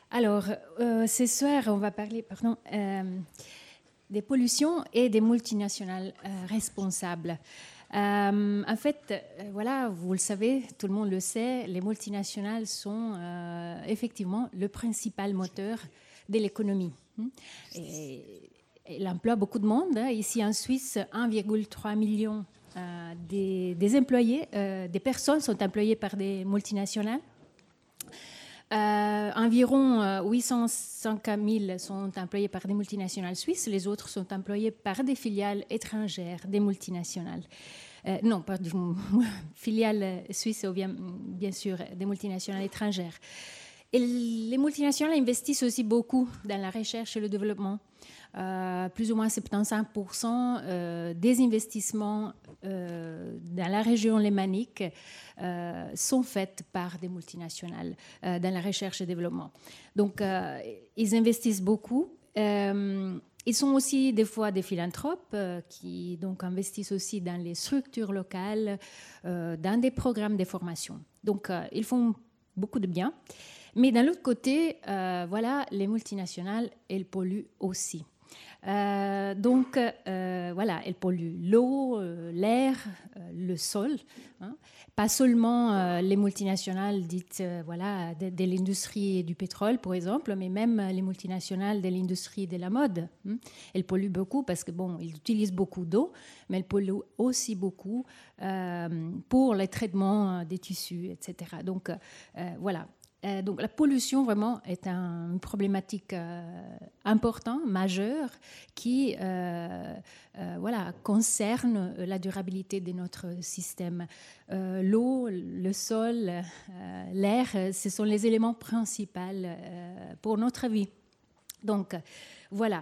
Alors, ce soir, on va parler des pollutions et des multinationales responsables. En fait, voilà, vous le savez, tout le monde le sait, les multinationales sont effectivement le principal moteur de l'économie. Et elle emploie beaucoup de monde. Ici en Suisse, 1,3 million des employés, des personnes sont employées par des multinationales. Environ 805 000 sont employés par des multinationales suisses, les autres sont employés par des filiales étrangères, des multinationales. Non, pas des filiales suisses ou bien sûr des multinationales étrangères. Et les multinationales investissent aussi beaucoup dans la recherche et le développement. Plus ou moins 75% des investissements dans la région lémanique sont faits par des multinationales dans la recherche et développement. Donc, ils investissent beaucoup. Ils sont aussi des fois des philanthropes qui donc investissent aussi dans les structures locales, dans des programmes de formation. Donc, ils font beaucoup de bien. Mais d'un autre côté, voilà, les multinationales, elles polluent aussi. Voilà, elles polluent l'eau, l'air, le sol. Hein. Pas seulement les multinationales dites voilà, de l'industrie du pétrole, par exemple, mais même les multinationales de l'industrie de la mode. Hein. Elles polluent beaucoup parce que, bon, ils utilisent beaucoup d'eau, mais elles polluent aussi beaucoup pour le traitement des tissus, etc. Donc, voilà. Donc la pollution vraiment est une problématique importante, majeure, qui voilà, concerne la durabilité de notre système. L'eau, le sol, l'air, ce sont les éléments principaux pour notre vie. Donc voilà.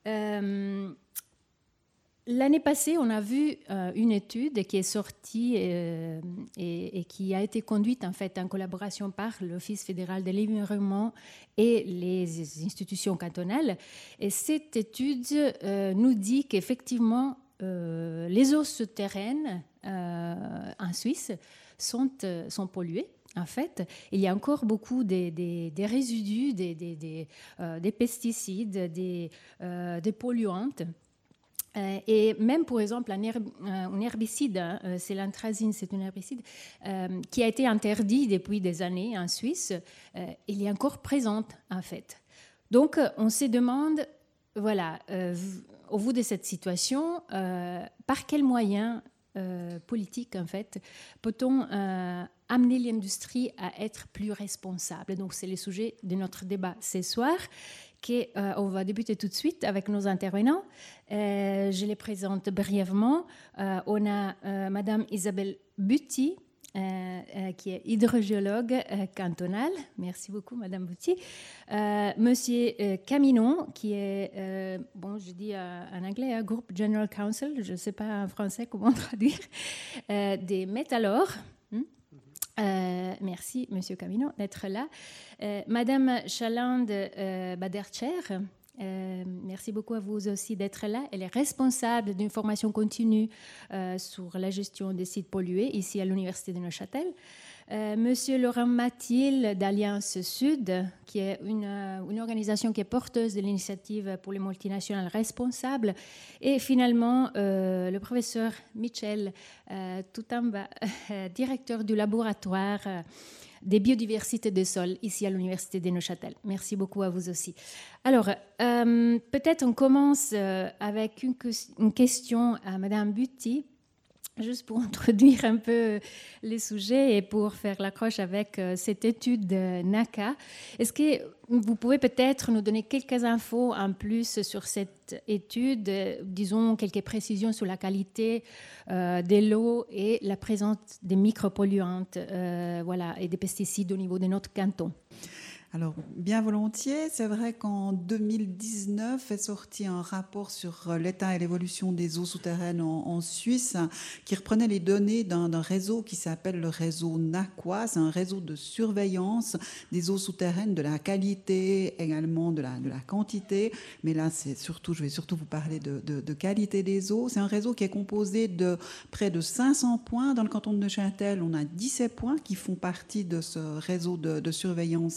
L'année passée, on a vu une étude qui est sortie et qui a été conduite en fait en collaboration par l'Office fédéral de l'environnement et les institutions cantonales. Et cette étude nous dit qu'effectivement, les eaux souterraines en Suisse sont polluées. En fait, il y a encore beaucoup des résidus, des pesticides, des polluants. Et même, par exemple, un herbicide, c'est l'anthracine, c'est un herbicide qui a été interdit depuis des années en Suisse, il est encore présent, en fait. Donc, on se demande, voilà, au bout de cette situation, par quels moyens politiques, en fait, peut-on amener l'industrie à être plus responsable? Donc, c'est le sujet de notre débat ce soir. On va débuter tout de suite avec nos intervenants. Je les présente brièvement. On a Madame Isabelle Butti, qui est hydrogéologue cantonale. Merci beaucoup, Madame Butti. Monsieur Caminon, qui est, bon, je dis en anglais, Group General Counsel, je ne sais pas en français comment traduire, des métallurgues. Merci, Monsieur Caminon, d'être là. Madame Chalande Badercher, merci beaucoup à vous aussi d'être là. Elle est responsable d'une formation continue sur la gestion des sites pollués ici à l'Université de Neuchâtel. Monsieur Laurent Mathilde d'Alliance Sud, qui est une organisation qui est porteuse de l'initiative pour les multinationales responsables. Et finalement, le professeur Michel Toutamba, directeur du laboratoire des biodiversités des sols ici à l'Université de Neuchâtel. Merci beaucoup à vous aussi. Alors, peut-être on commence avec une question à Madame Butti, juste pour introduire un peu les sujets et pour faire l'accroche avec cette étude de NACA. Est-ce que vous pouvez peut-être nous donner quelques infos en plus sur cette étude, disons quelques précisions sur la qualité de l'eau et la présence des micropolluantes voilà, et des pesticides au niveau de notre canton? Alors, bien volontiers. C'est vrai qu'en 2019 est sorti un rapport sur l'état et l'évolution des eaux souterraines en Suisse qui reprenait les données d'un réseau qui s'appelle le réseau NAQUA. C'est un réseau de surveillance des eaux souterraines, de la qualité, également de la quantité. Mais là, je vais surtout vous parler de qualité des eaux. C'est un réseau qui est composé de près de 500 points. Dans le canton de Neuchâtel, on a 17 points qui font partie de ce réseau de surveillance NAQUA.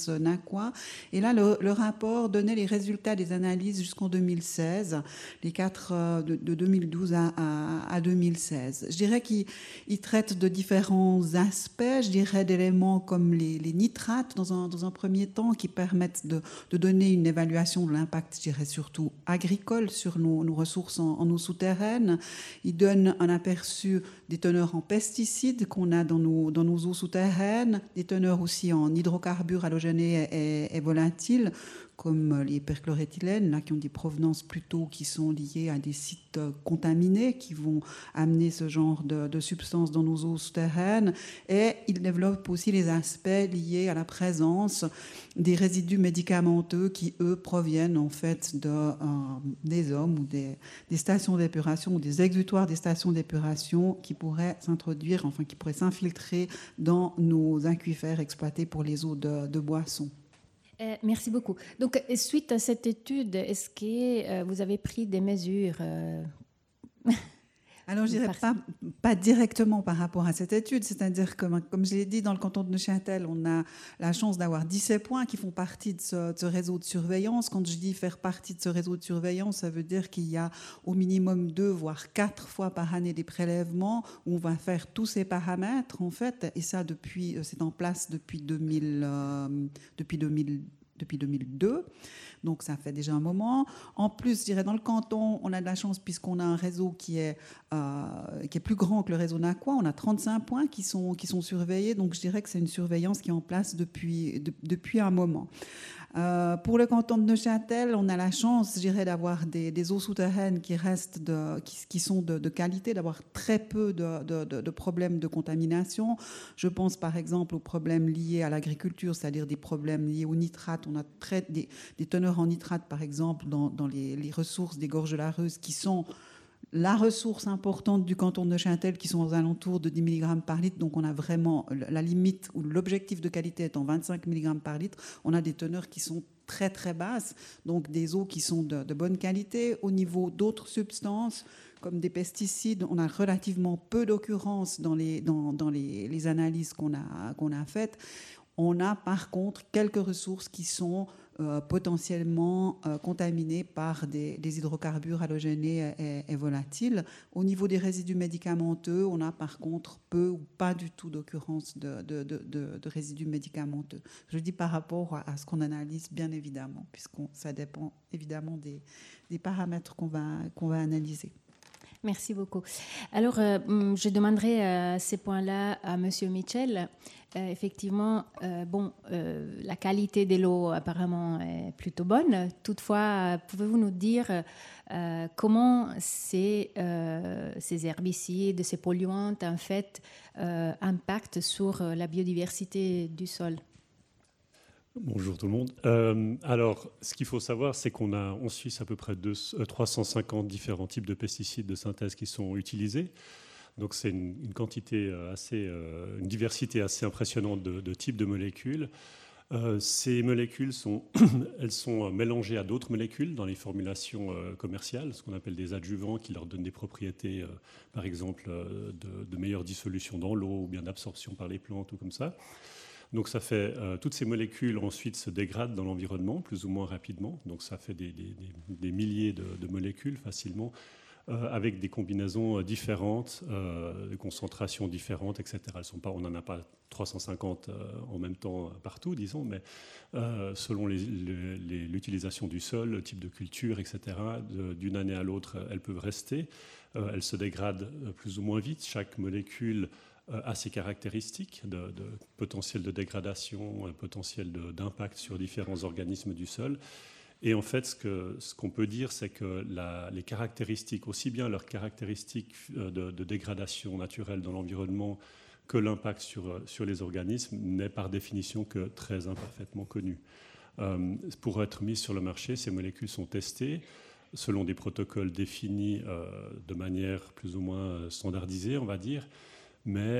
Aqua. Et là, le rapport donnait les résultats des analyses jusqu'en 2016, les 4 de 2012 à 2016. Je dirais qu'il traite de différents aspects, je dirais d'éléments comme les nitrates dans un premier temps qui permettent de donner une évaluation de l'impact, je dirais surtout agricole sur nos ressources en eau souterraine. Il donne un aperçu des teneurs en pesticides qu'on a dans nos eaux souterraines, des teneurs aussi en hydrocarbures halogénés et volatiles, comme les perchloréthylènes, là, qui ont des provenances plutôt qui sont liées à des sites contaminés, qui vont amener ce genre de substances dans nos eaux souterraines. Et il développe aussi les aspects liés à la présence des résidus médicamenteux qui, eux, proviennent en fait des hommes ou des stations d'épuration ou des exutoires des stations d'épuration qui pourraient s'introduire, enfin qui pourraient s'infiltrer dans nos aquifères exploités pour les eaux de boisson. Merci beaucoup. Donc, suite à cette étude, est-ce que vous avez pris des mesures Alors, je dirais pas directement par rapport à cette étude, c'est-à-dire que, comme je l'ai dit, dans le canton de Neuchâtel, on a la chance d'avoir 17 points qui font partie de ce réseau de surveillance. Quand je dis faire partie de ce réseau de surveillance, ça veut dire qu'il y a au minimum 2 voire 4 fois par année des prélèvements où on va faire tous ces paramètres, en fait, et ça c'est en place depuis 2002. Donc, ça fait déjà un moment. En plus, je dirais, dans le canton, on a de la chance puisqu'on a un réseau qui est plus grand que le réseau NAQUA. On a 35 points qui sont surveillés. Donc, je dirais que c'est une surveillance qui est en place depuis un moment. Pour le canton de Neuchâtel, on a la chance, je dirais, d'avoir des eaux souterraines qui sont de qualité, d'avoir très peu de problèmes de contamination. Je pense par exemple aux problèmes liés à l'agriculture, c'est-à-dire des problèmes liés aux nitrates. On a des teneurs en nitrates, par exemple, dans les ressources des gorges de la Reuse, qui sont la ressource importante du canton de Neuchâtel, qui sont aux alentours de 10 mg par litre. Donc on a vraiment la limite, ou l'objectif de qualité étant 25 mg par litre, on a des teneurs qui sont très très basses, donc des eaux qui sont de bonne qualité. Au niveau d'autres substances, comme des pesticides, on a relativement peu d'occurrences dans les analyses qu'on a faites. On a par contre quelques ressources qui sont potentiellement contaminées par des hydrocarbures halogénés et volatiles. Au niveau des résidus médicamenteux, on a par contre peu ou pas du tout d'occurrence de résidus médicamenteux. Je dis par rapport à ce qu'on analyse, bien évidemment, ça dépend évidemment des paramètres qu'on va analyser. Merci beaucoup. Alors, je demanderai ces points-là à M. Mitchell. Effectivement, la qualité de l'eau apparemment est plutôt bonne. Toutefois, pouvez-vous nous dire comment ces herbicides, ces polluants, en fait, impactent sur la biodiversité du sol ? Bonjour tout le monde. Alors, ce qu'il faut savoir, c'est qu'on a en Suisse à peu près 350 différents types de pesticides de synthèse qui sont utilisés. Donc, c'est une quantité une diversité assez impressionnante de types de molécules. Ces molécules elles sont mélangées à d'autres molécules dans les formulations commerciales, ce qu'on appelle des adjuvants qui leur donnent des propriétés, par exemple, de meilleure dissolution dans l'eau ou bien d'absorption par les plantes ou comme ça. Donc ça fait toutes ces molécules ensuite se dégradent dans l'environnement plus ou moins rapidement. Donc ça fait des milliers de molécules facilement avec des combinaisons différentes, des concentrations différentes, etc. On n'en a pas 350 en même temps partout, disons, mais selon l'utilisation du sol, le type de culture, etc., d'une année à l'autre, elles peuvent rester. Elles se dégradent plus ou moins vite. Chaque molécule a ses caractéristiques de potentiel de dégradation, potentiel d'impact sur différents organismes du sol. Et en fait, ce qu'on peut dire, c'est que les caractéristiques, aussi bien leurs caractéristiques de dégradation naturelle dans l'environnement que l'impact sur les organismes, n'est par définition que très imparfaitement connu. Pour être mises sur le marché, ces molécules sont testées selon des protocoles définis de manière plus ou moins standardisée, on va dire. Mais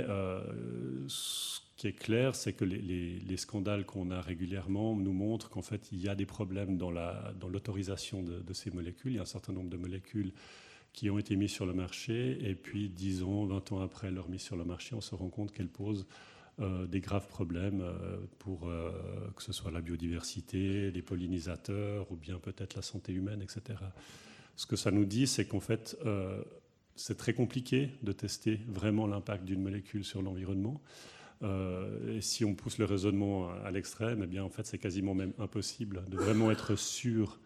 ce qui est clair, c'est que les scandales qu'on a régulièrement nous montrent qu'en fait, il y a des problèmes dans l'autorisation de ces molécules. Il y a un certain nombre de molécules qui ont été mises sur le marché, et puis 10 ans, 20 ans après leur mise sur le marché, on se rend compte qu'elles posent des graves problèmes pour que ce soit la biodiversité, les pollinisateurs ou bien peut-être la santé humaine, etc. Ce que ça nous dit, c'est qu'en fait, c'est très compliqué de tester vraiment l'impact d'une molécule sur l'environnement. Et si on pousse le raisonnement à l'extrême, eh bien, en fait, c'est quasiment même impossible de vraiment être sûr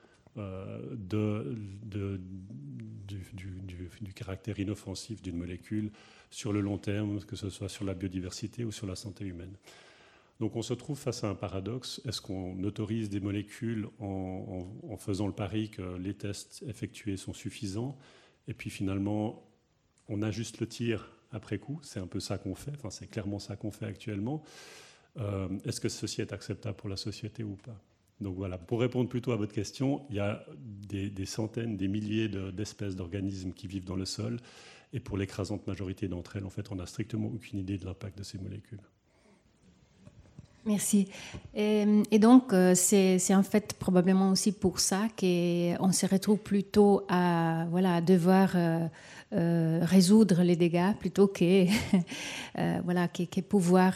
du caractère inoffensif d'une molécule sur le long terme, que ce soit sur la biodiversité ou sur la santé humaine. Donc on se trouve face à un paradoxe. Est-ce qu'on autorise des molécules en faisant le pari que les tests effectués sont suffisants, et puis finalement on ajuste le tir après coup? C'est un peu ça qu'on fait, enfin c'est clairement ça qu'on fait actuellement. Est-ce que ceci est acceptable pour la société ou pas? Donc voilà, pour répondre plutôt à votre question, il y a des centaines, des milliers d'espèces d'organismes qui vivent dans le sol, et pour l'écrasante majorité d'entre elles, en fait, on n'a strictement aucune idée de l'impact de ces molécules. Merci. Et donc, c'est en fait probablement aussi pour ça qu'on se retrouve plutôt à devoir résoudre les dégâts plutôt que, que pouvoir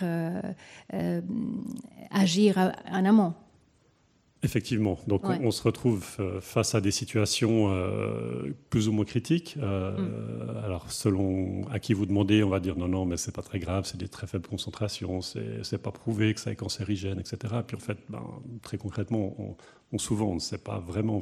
agir en amont. Effectivement. Donc, on se retrouve face à des situations plus ou moins critiques. Alors, selon à qui vous demandez, on va dire non, mais c'est pas très grave, c'est des très faibles concentrations, c'est pas prouvé que ça est cancérigène, etc. Puis en fait, très concrètement, souvent, on ne sait pas vraiment.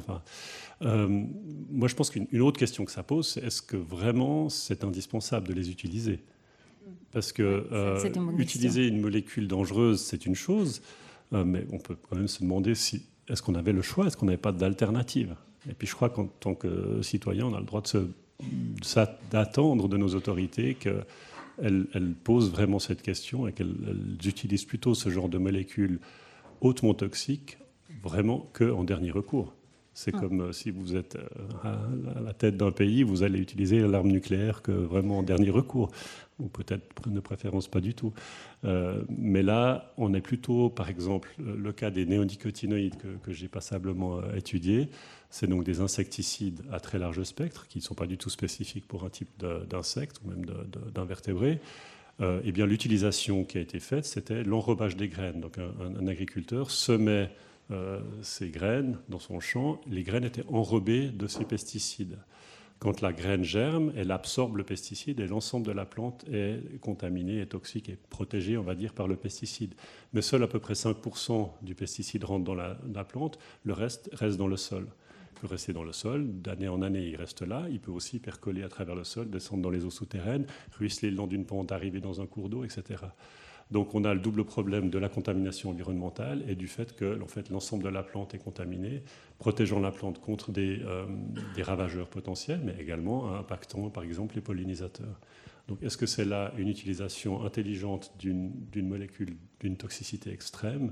Moi, je pense qu'une autre question que ça pose, c'est est-ce que vraiment c'est indispensable de les utiliser? Parce que utiliser une molécule dangereuse, c'est une chose, mais on peut quand même se demander si est-ce qu'on avait le choix, est-ce qu'on n'avait pas d'alternative? Et puis je crois qu'en tant que citoyen, on a le droit d'attendre de nos autorités qu'elles posent vraiment cette question et qu'elles utilisent plutôt ce genre de molécules hautement toxiques vraiment qu'en dernier recours. C'est comme si vous êtes à la tête d'un pays, vous allez utiliser l'arme nucléaire que vraiment en dernier recours, ou peut-être de préférence pas du tout. Mais là, on est plutôt, par exemple, le cas des néonicotinoïdes que j'ai passablement étudié. C'est donc des insecticides à très large spectre, qui ne sont pas du tout spécifiques pour un type d'insecte ou même d'invertébrés. Eh bien, l'utilisation qui a été faite, c'était l'enrobage des graines. Donc un agriculteur semait ces graines dans son champ. Les graines étaient enrobées de ces pesticides. Quand la graine germe, elle absorbe le pesticide et l'ensemble de la plante est contaminé, est toxique et protégé, on va dire, par le pesticide. Mais seul à peu près 5% du pesticide rentre dans la plante, le reste reste dans le sol. Il peut rester dans le sol, d'année en année il reste là, il peut aussi percoler à travers le sol, descendre dans les eaux souterraines, ruisseler le long d'une pente, arriver dans un cours d'eau, etc. Donc on a le double problème de la contamination environnementale et du fait que en fait, l'ensemble de la plante est contaminé, protégeant la plante contre des ravageurs potentiels, mais également impactant par exemple les pollinisateurs. Donc est-ce que c'est là une utilisation intelligente d'une molécule d'une toxicité extrême,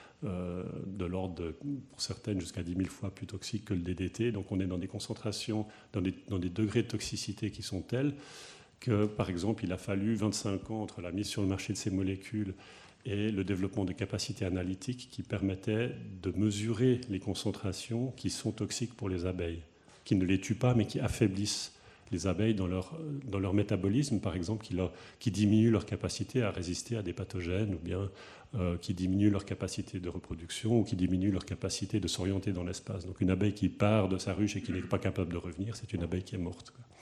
de l'ordre, pour certaines, jusqu'à 10 000 fois plus toxique que le DDT? Donc on est dans des concentrations, dans des degrés de toxicité qui sont tels que, par exemple, il a fallu 25 ans entre la mise sur le marché de ces molécules et le développement de capacités analytiques qui permettaient de mesurer les concentrations qui sont toxiques pour les abeilles, qui ne les tuent pas, mais qui affaiblissent les abeilles dans leur métabolisme, par exemple, qui diminuent leur capacité à résister à des pathogènes, ou bien qui diminuent leur capacité de reproduction, ou qui diminuent leur capacité de s'orienter dans l'espace. Donc une abeille qui part de sa ruche et qui n'est pas capable de revenir, c'est une abeille qui est morte, quoi.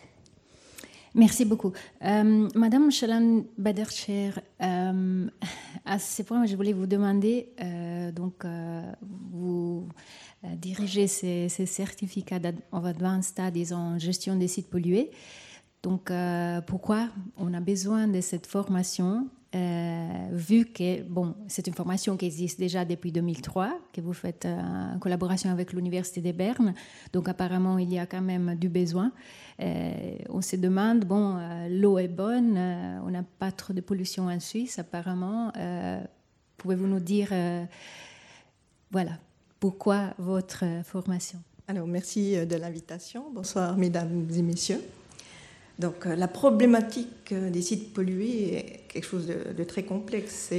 Merci beaucoup. Madame Shalan Badercher, à ce point, je voulais vous demander, vous dirigez ces certificats en advanced studies en gestion des sites pollués. Donc, pourquoi on a besoin de cette formation, vu que, c'est une formation qui existe déjà depuis 2003, que vous faites en collaboration avec l'Université de Berne. Donc, apparemment, il y a quand même du besoin. On se demande, l'eau est bonne, on n'a pas trop de pollution en Suisse, apparemment. Pouvez-vous nous dire, pourquoi votre formation? Alors, merci de l'invitation. Bonsoir, mesdames et messieurs. Donc, la problématique des sites pollués est quelque chose de très complexe.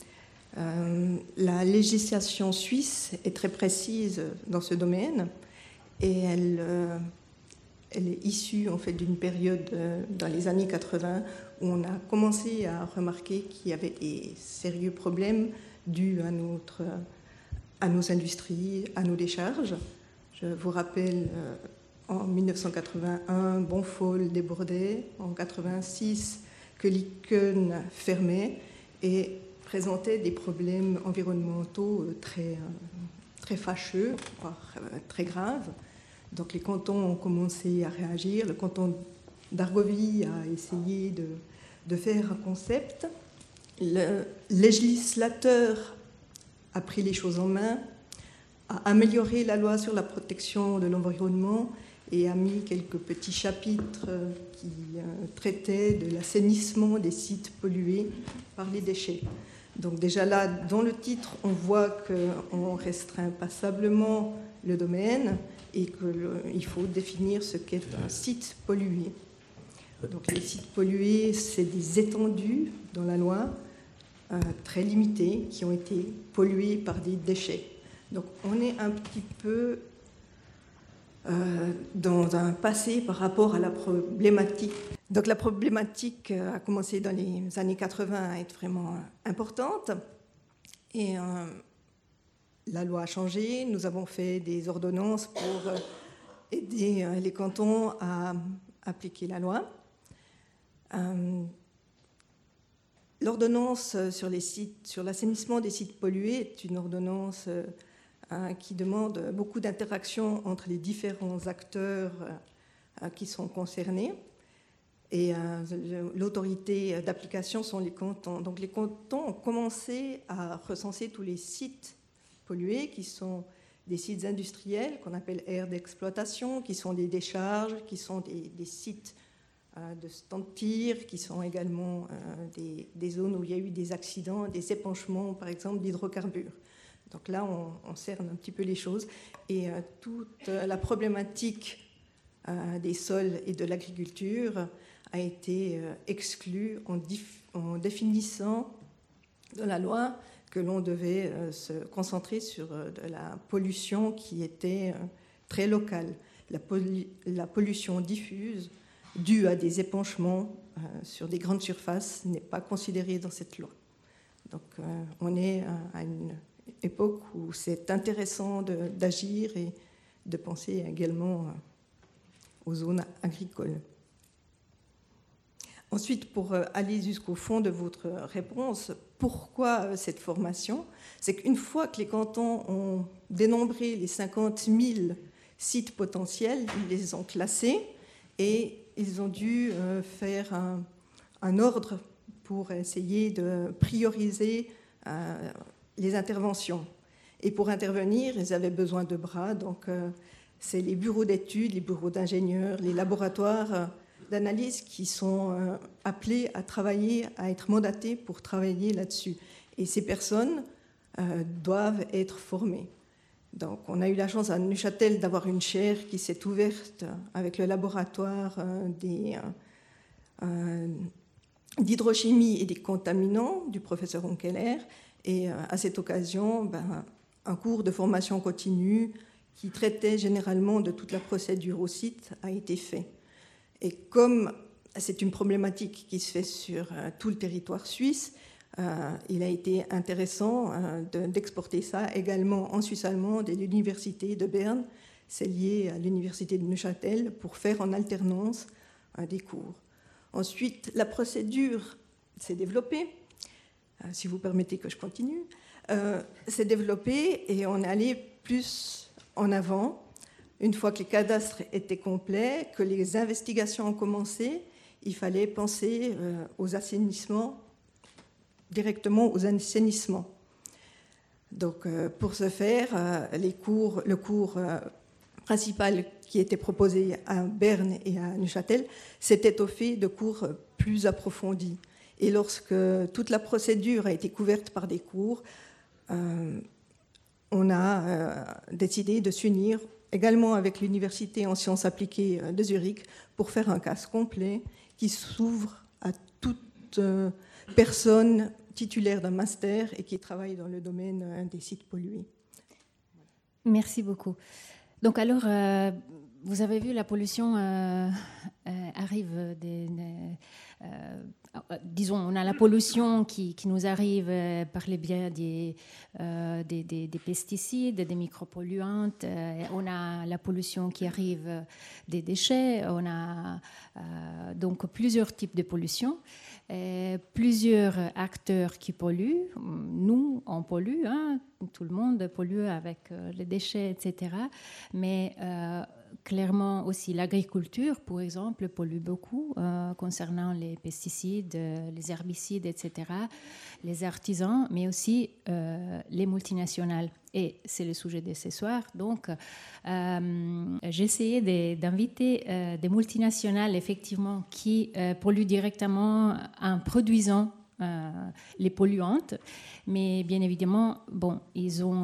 La législation suisse est très précise dans ce domaine et elle est issue en fait d'une période dans les années 80 où on a commencé à remarquer qu'il y avait des sérieux problèmes dus à nos industries, à nos décharges. Je vous rappelle, en 1981, Bonfol débordait, en 1986, que Liken fermait et présentait des problèmes environnementaux très fâcheux, voire très graves. Donc les cantons ont commencé à réagir. Le canton d'Argovie a essayé de faire un concept. Le législateur a pris les choses en main, a amélioré la loi sur la protection de l'environnement et a mis quelques petits chapitres qui traitaient de l'assainissement des sites pollués par les déchets. Donc déjà là, dans le titre, on voit qu'on restreint passablement le domaine et qu'il faut définir ce qu'est un site pollué. Donc les sites pollués, c'est des étendues dans la loi très limitées qui ont été polluées par des déchets. Donc on est un petit peu dans un passé par rapport à la problématique. Donc la problématique a commencé dans les années 80 à être vraiment importante et la loi a changé. Nous avons fait des ordonnances pour aider les cantons à appliquer la loi. L'ordonnance sur l'assainissement des sites pollués est une ordonnance qui demande beaucoup d'interactions entre les différents acteurs qui sont concernés. Et l'autorité d'application sont les cantons. Donc les cantons ont commencé à recenser tous les sites pollués, qui sont des sites industriels qu'on appelle aires d'exploitation, qui sont des décharges, qui sont des sites de stand de tir, qui sont également des zones où il y a eu des accidents, des épanchements, par exemple, d'hydrocarbures. Donc là, on cerne un petit peu les choses. Et toute la problématique des sols et de l'agriculture a été exclue en définissant dans la loi que l'on devait se concentrer sur de la pollution qui était très locale. La pollution diffuse due à des épanchements sur des grandes surfaces n'est pas considérée dans cette loi. Donc on est à une époque où c'est intéressant d'agir et de penser également aux zones agricoles. Ensuite, pour aller jusqu'au fond de votre réponse, pourquoi cette formation ? C'est qu'une fois que les cantons ont dénombré les 50 000 sites potentiels, ils les ont classés et ils ont dû faire un ordre pour essayer de prioriser les interventions. Et pour intervenir, ils avaient besoin de bras, donc c'est les bureaux d'études, les bureaux d'ingénieurs, les laboratoires d'analyse qui sont appelés à travailler, à être mandatés pour travailler là-dessus. Et ces personnes doivent être formées. Donc, on a eu la chance à Neuchâtel d'avoir une chaire qui s'est ouverte avec le laboratoire d'hydrochimie et des contaminants du professeur Onkeller. Et à cette occasion, un cours de formation continue qui traitait généralement de toute la procédure au site a été fait. Et comme c'est une problématique qui se fait sur tout le territoire suisse, il a été intéressant d'exporter ça également en Suisse allemande et l'université de Berne. C'est lié à l'université de Neuchâtel pour faire en alternance des cours. Ensuite, la procédure s'est développée. Si vous permettez que je continue, s'est développée et on est allé plus en avant. Une fois que les cadastres étaient complets, que les investigations ont commencé, il fallait penser aux assainissements, directement aux assainissements. Donc, pour ce faire, le cours principal qui était proposé à Berne et à Neuchâtel s'est étoffé de cours plus approfondis. Et lorsque toute la procédure a été couverte par des cours, on a décidé de s'unir également avec l'Université en sciences appliquées de Zurich pour faire un CAS complet qui s'ouvre à toute personne titulaire d'un master et qui travaille dans le domaine des sites pollués. Merci beaucoup. Donc alors, vous avez vu, la pollution arrive disons, on a la pollution qui nous arrive par le biais des pesticides, des micropolluantes. On a la pollution qui arrive des déchets. On a donc plusieurs types de pollution. Plusieurs acteurs qui polluent. Nous, on pollue, hein, tout le monde pollue avec les déchets, etc. Mais clairement aussi l'agriculture, par exemple, pollue beaucoup concernant les pesticides, les herbicides, etc. Les artisans, mais aussi les multinationales. Et c'est le sujet de ce soir. Donc, j'ai essayé d'inviter des multinationales, effectivement, qui polluent directement en produisant les polluantes. Mais bien évidemment, bon, ils ont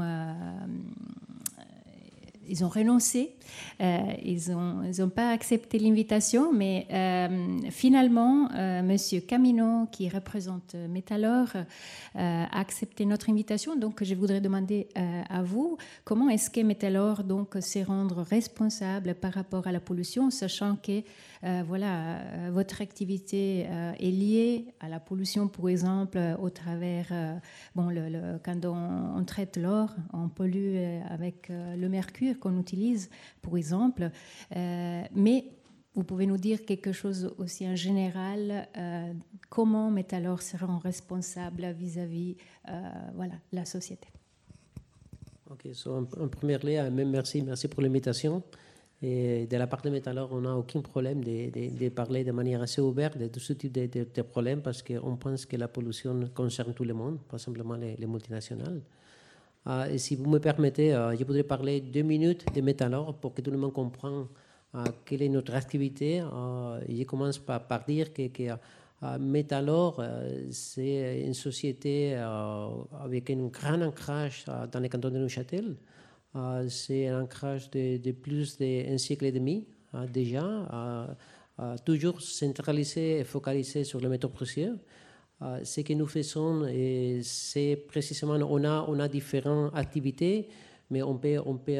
renoncé, ils n'ont pas accepté l'invitation, mais finalement, Monsieur Camino, qui représente Metalor, a accepté notre invitation. Donc, je voudrais demander à vous, comment est-ce que Metalor donc se rendre responsable par rapport à la pollution, sachant que voilà, votre activité est liée à la pollution, par exemple, au travers, bon, quand on traite l'or, on pollue avec le mercure qu'on utilise, par exemple. Mais vous pouvez nous dire quelque chose aussi en général, comment Metalor sera responsable vis-à-vis voilà, la société. Ok, en premier lieu, merci pour l'invitation. Et de la part de Metalor, on n'a aucun problème de parler de manière assez ouverte de tout ce type de problèmes parce qu'on pense que la pollution concerne tout le monde, pas simplement les multinationales. Et si vous me permettez, je voudrais parler 2 minutes de Metalor pour que tout le monde comprenne quelle est notre activité. Je commence par dire que Metalor, c'est une société avec un grand ancrage dans le canton de Neuchâtel. C'est un ancrage de plus d'un siècle et demi déjà, toujours centralisé et focalisé sur les métaux précieux. Ce que nous faisons, c'est précisément, on a différentes activités, mais on peut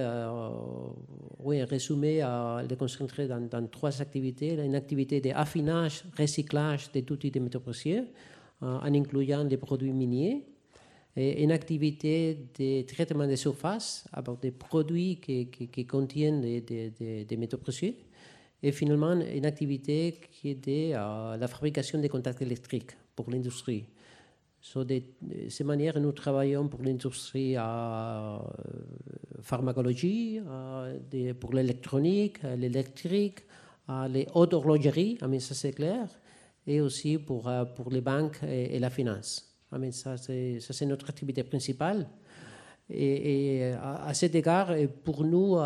résumer, les concentrer dans 3 activités. Une activité d'affinage, recyclage de tout type de métaux précieux, en incluant les produits miniers. Et une activité de traitement de surface avec des produits qui contiennent des métaux précieux. Et finalement, une activité qui est de la fabrication des contacts électriques pour l'industrie. De cette manière, nous travaillons pour l'industrie pharmacologie, pour l'électronique, l'électrique, les hautes horlogeries, ça c'est clair, et aussi pour les banques et la finance. Ça, c'est notre activité principale. Et à cet égard, pour nous,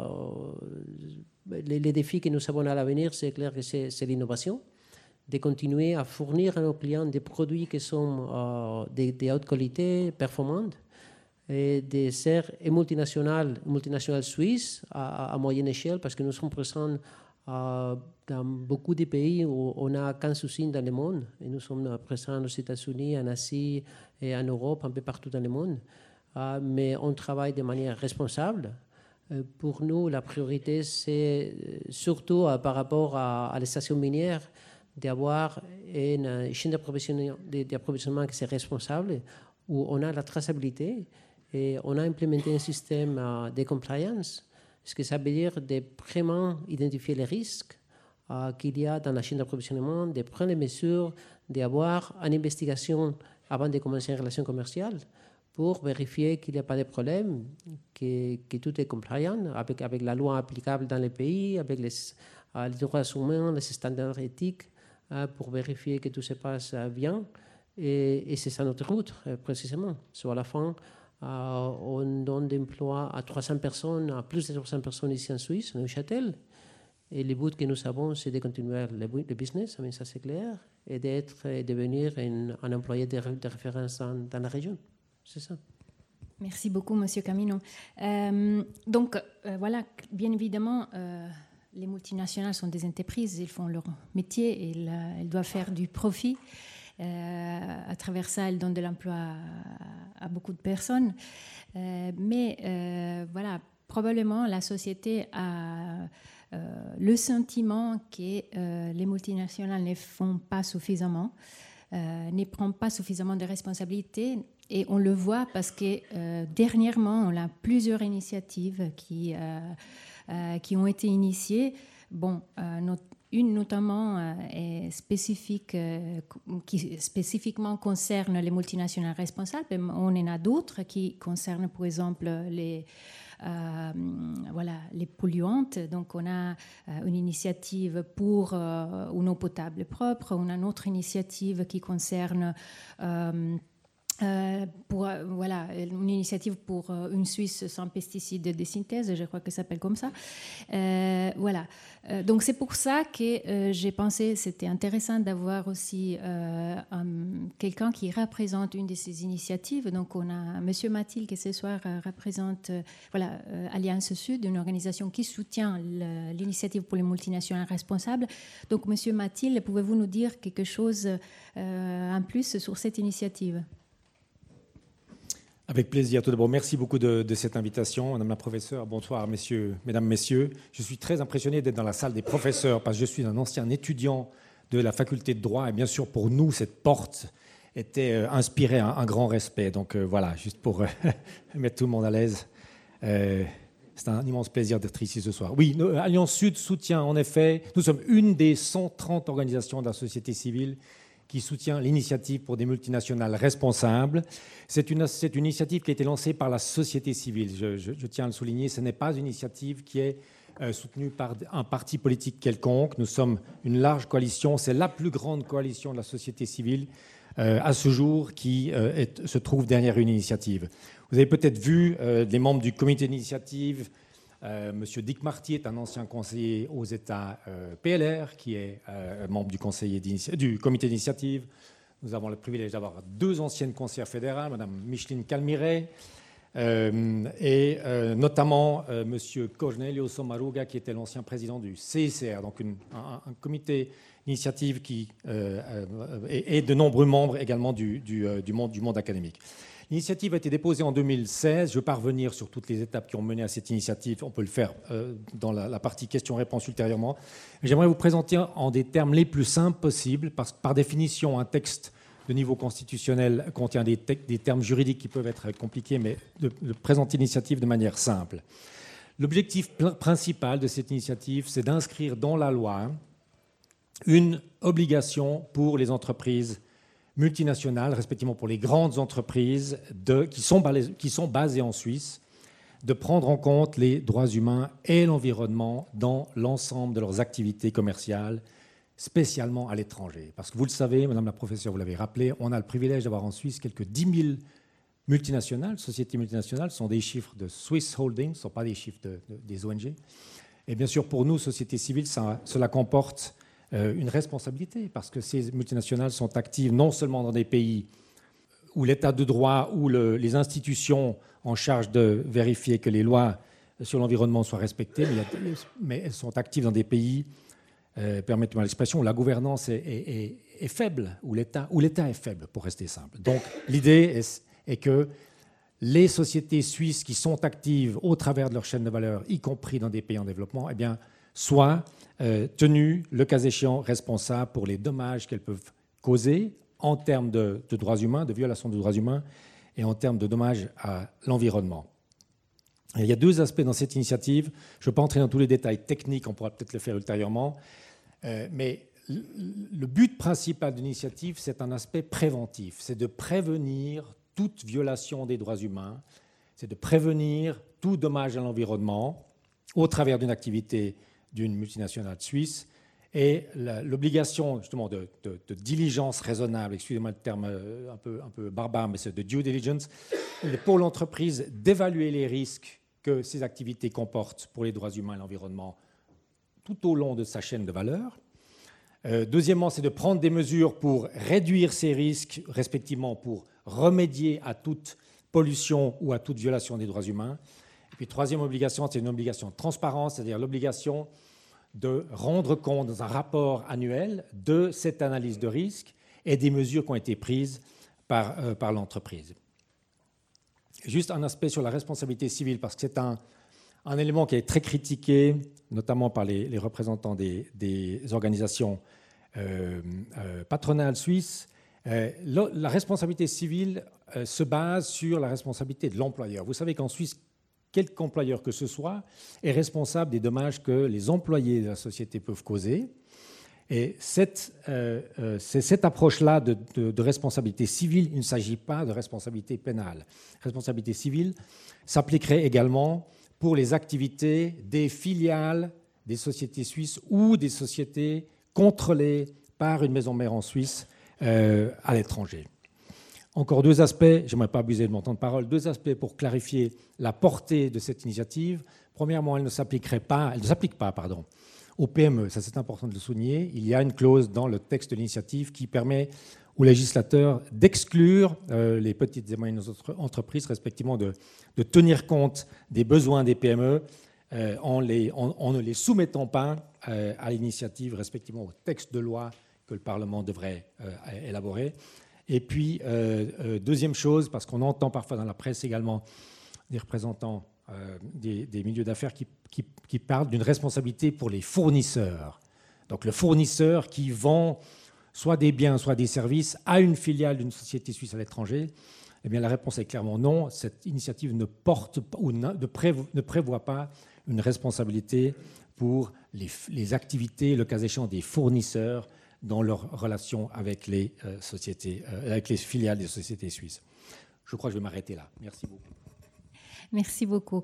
les défis que nous avons à l'avenir, c'est clair que c'est l'innovation, de continuer à fournir à nos clients des produits qui sont de haute qualité, performantes, et des serres multinationales suisses à moyenne échelle, parce que nous sommes présents dans beaucoup de pays où on a 15 usines dans le monde, et nous sommes présents aux États-Unis, en Asie et en Europe, un peu partout dans le monde. Mais on travaille de manière responsable. Pour nous, la priorité, c'est surtout par rapport à les stations minières, d'avoir une chaîne d'approvisionnement qui est responsable, où on a la traçabilité et on a implémenté un système de compliance, ce que ça veut dire de vraiment identifier les risques qu'il y a dans la chaîne d'approvisionnement, de prendre les mesures, d'avoir une investigation avant de commencer une relation commerciale pour vérifier qu'il n'y a pas de problème, que tout est compliant avec la loi applicable dans les pays, avec les droits humains, les standards éthiques, pour vérifier que tout se passe bien. Et c'est ça notre route, précisément. Sur la fin, on donne d'emploi à 300 personnes, à plus de 300 personnes ici en Suisse, à Neuchâtel. Et le but que nous avons, c'est de continuer le business, mais ça c'est clair, et devenir un employé de référence dans la région. C'est ça. Merci beaucoup, Monsieur Camino. Donc, voilà, bien évidemment, les multinationales sont des entreprises, ils font leur métier et elles doivent faire du profit. À travers ça, elles donnent de l'emploi à beaucoup de personnes. Mais voilà, probablement la société a le sentiment que les multinationales ne font pas suffisamment, ne prennent pas suffisamment de responsabilités. Et on le voit parce que dernièrement, on a plusieurs initiatives qui ont été initiées. Bon, une notamment est spécifique, qui spécifiquement concerne les multinationales responsables. On en a d'autres qui concernent, par exemple, les polluantes. Donc, on a une initiative pour une eau potable propre. On a une autre initiative qui concerne une initiative pour une Suisse sans pesticides de synthèse, je crois que ça s'appelle comme ça. Donc c'est pour ça que j'ai pensé que c'était intéressant d'avoir aussi quelqu'un qui représente une de ces initiatives. Donc on a M. Mathilde qui ce soir représente Alliance Sud, une organisation qui soutient l'initiative pour les multinationales responsables. Donc M. Mathilde, pouvez-vous nous dire quelque chose en plus sur cette initiative ? Avec plaisir. Tout d'abord, merci beaucoup de cette invitation. Madame la professeure, bonsoir, mesdames, messieurs. Je suis très impressionné d'être dans la salle des professeurs parce que je suis un ancien étudiant de la faculté de droit. Et bien sûr, pour nous, cette porte était inspirée un grand respect. Donc voilà, juste pour mettre tout le monde à l'aise. C'est un immense plaisir d'être ici ce soir. Oui, Alliance Sud soutient en effet, nous sommes une des 130 organisations de la société civile qui soutient l'initiative pour des multinationales responsables. C'est une initiative qui a été lancée par la société civile. Je tiens à le souligner, ce n'est pas une initiative qui est soutenue par un parti politique quelconque. Nous sommes une large coalition, c'est la plus grande coalition de la société civile à ce jour qui se trouve derrière une initiative. Vous avez peut-être vu des membres du comité d'initiative. Monsieur Dick Marty est un ancien conseiller aux États PLR, qui est membre du comité d'initiative. Nous avons le privilège d'avoir 2 anciennes conseillères fédérales, Madame Micheline Calmiret et notamment Monsieur Cornelio Sommaruga, qui était l'ancien président du CICR, donc un comité d'initiative et de nombreux membres également du monde académique. L'initiative a été déposée en 2016. Je ne vais pas revenir sur toutes les étapes qui ont mené à cette initiative. On peut le faire dans la partie questions-réponses ultérieurement. J'aimerais vous présenter en des termes les plus simples possibles, parce que par définition, un texte de niveau constitutionnel contient des termes juridiques qui peuvent être compliqués, mais de présenter l'initiative de manière simple. L'objectif principal de cette initiative, c'est d'inscrire dans la loi une obligation pour les entreprises multinationales, respectivement pour les grandes entreprises qui sont basées en Suisse, de prendre en compte les droits humains et l'environnement dans l'ensemble de leurs activités commerciales, spécialement à l'étranger. Parce que vous le savez, Madame la professeure, vous l'avez rappelé, on a le privilège d'avoir en Suisse quelques 10 000 multinationales, sociétés multinationales. Ce sont des chiffres de Swiss Holdings, ce ne sont pas des chiffres des ONG. Et bien sûr, pour nous, société civile, cela comporte une responsabilité, parce que ces multinationales sont actives non seulement dans des pays où l'état de droit, où les institutions en charge de vérifier que les lois sur l'environnement soient respectées, mais elles sont actives dans des pays, permettez-moi l'expression, où la gouvernance est faible, où l'État est faible, pour rester simple. Donc l'idée est que les sociétés suisses qui sont actives au travers de leur chaîne de valeur, y compris dans des pays en développement, eh bien, soient tenues, le cas échéant, responsables pour les dommages qu'elles peuvent causer en termes de droits humains, de violation des droits humains, et en termes de dommages à l'environnement. Il y a 2 aspects dans cette initiative. Je ne vais pas entrer dans tous les détails techniques, on pourra peut-être le faire ultérieurement, mais le but principal de l'initiative, c'est un aspect préventif, c'est de prévenir toute violation des droits humains, c'est de prévenir tout dommage à l'environnement au travers d'une activité d'une multinationale suisse, et l'obligation justement de diligence raisonnable, excusez-moi le terme un peu barbare, mais c'est de due diligence, pour l'entreprise d'évaluer les risques que ces activités comportent pour les droits humains et l'environnement tout au long de sa chaîne de valeur. Deuxièmement, c'est de prendre des mesures pour réduire ces risques, respectivement pour remédier à toute pollution ou à toute violation des droits humains. Et puis, troisième obligation, c'est une obligation de transparence, c'est-à-dire l'obligation de rendre compte dans un rapport annuel de cette analyse de risque et des mesures qui ont été prises par l'entreprise. Juste un aspect sur la responsabilité civile, parce que c'est un élément qui est très critiqué notamment par les représentants des organisations patronales suisses, la responsabilité civile se base sur la responsabilité de l'employeur. Vous savez qu'en Suisse, quelque employeur que ce soit est responsable des dommages que les employés de la société peuvent causer. Et c'est cette approche-là de responsabilité civile. Il ne s'agit pas de responsabilité pénale. Responsabilité civile s'appliquerait également pour les activités des filiales des sociétés suisses ou des sociétés contrôlées par une maison mère en Suisse à l'étranger. Encore deux aspects, je n'aimerais pas abuser de mon temps de parole, deux aspects pour clarifier la portée de cette initiative. Premièrement, elle ne s'applique pas aux PME, ça c'est important de le souligner. Il y a une clause dans le texte de l'initiative qui permet au législateur d'exclure les petites et moyennes entreprises, respectivement de tenir compte des besoins des PME en ne les soumettant pas à l'initiative, respectivement au texte de loi que le Parlement devrait élaborer. Et puis, deuxième chose, parce qu'on entend parfois dans la presse également des représentants des milieux d'affaires qui parlent d'une responsabilité pour les fournisseurs. Donc le fournisseur qui vend soit des biens, soit des services à une filiale d'une société suisse à l'étranger, eh bien la réponse est clairement non. Cette initiative ne porte ou ne prévoit pas une responsabilité pour les activités, le cas échéant, des fournisseurs dans leur relation avec les sociétés, avec les filiales des sociétés suisses. Je crois que je vais m'arrêter là. Merci beaucoup. Merci beaucoup.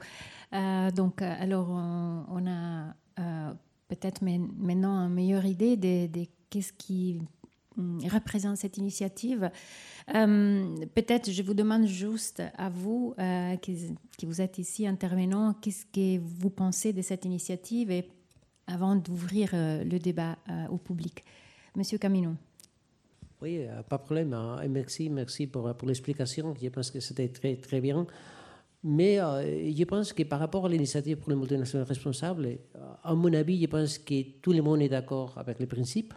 Alors, on a peut-être maintenant une meilleure idée de qu'est-ce qui représente cette initiative. Peut-être, je vous demande juste à vous, qui vous êtes ici intervenant, qu'est-ce que vous pensez de cette initiative et avant d'ouvrir le débat au public. Monsieur Camino. Oui, pas de problème. Merci pour l'explication. Je pense que c'était très, très bien. Mais je pense que par rapport à l'initiative pour les multinationales responsables, à mon avis, je pense que tout le monde est d'accord avec les principes.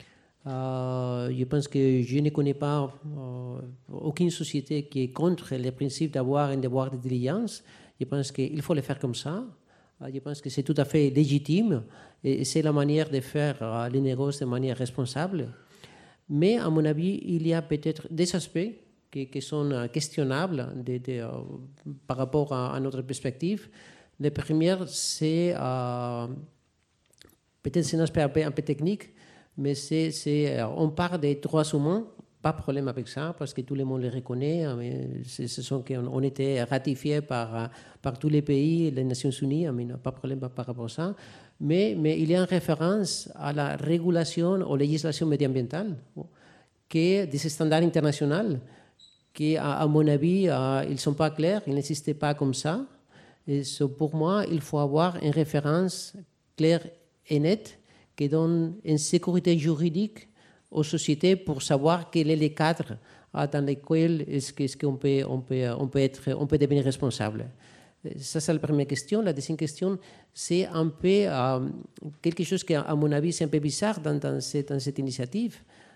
Je pense que je ne connais pas aucune société qui est contre les principes d'avoir un devoir de diligence. Je pense qu'il faut le faire comme ça. Je pense que c'est tout à fait légitime et c'est la manière de faire les négociations de manière responsable. Mais à mon avis, il y a peut-être des aspects qui sont questionnables par rapport à notre perspective. La première, c'est peut-être c'est un aspect un peu technique, mais on parle des droits humains. Pas de problème avec ça, parce que tout le monde les reconnaît. On était ratifiés par tous les pays, les Nations Unies, mais pas de problème par rapport à ça. Mais il y a une référence à la régulation, aux législations médiambientales, des standards internationaux, qui, à mon avis, ils ne sont pas clairs, ils n'existent pas comme ça. Et pour moi, il faut avoir une référence claire et nette qui donne une sécurité juridique aux sociétés pour savoir quel est le cadre dans lequel est-ce qu'on peut devenir responsable. Ça, c'est la première question. La deuxième question, c'est un peu quelque chose qui, à mon avis, c'est un peu bizarre dans cette initiative.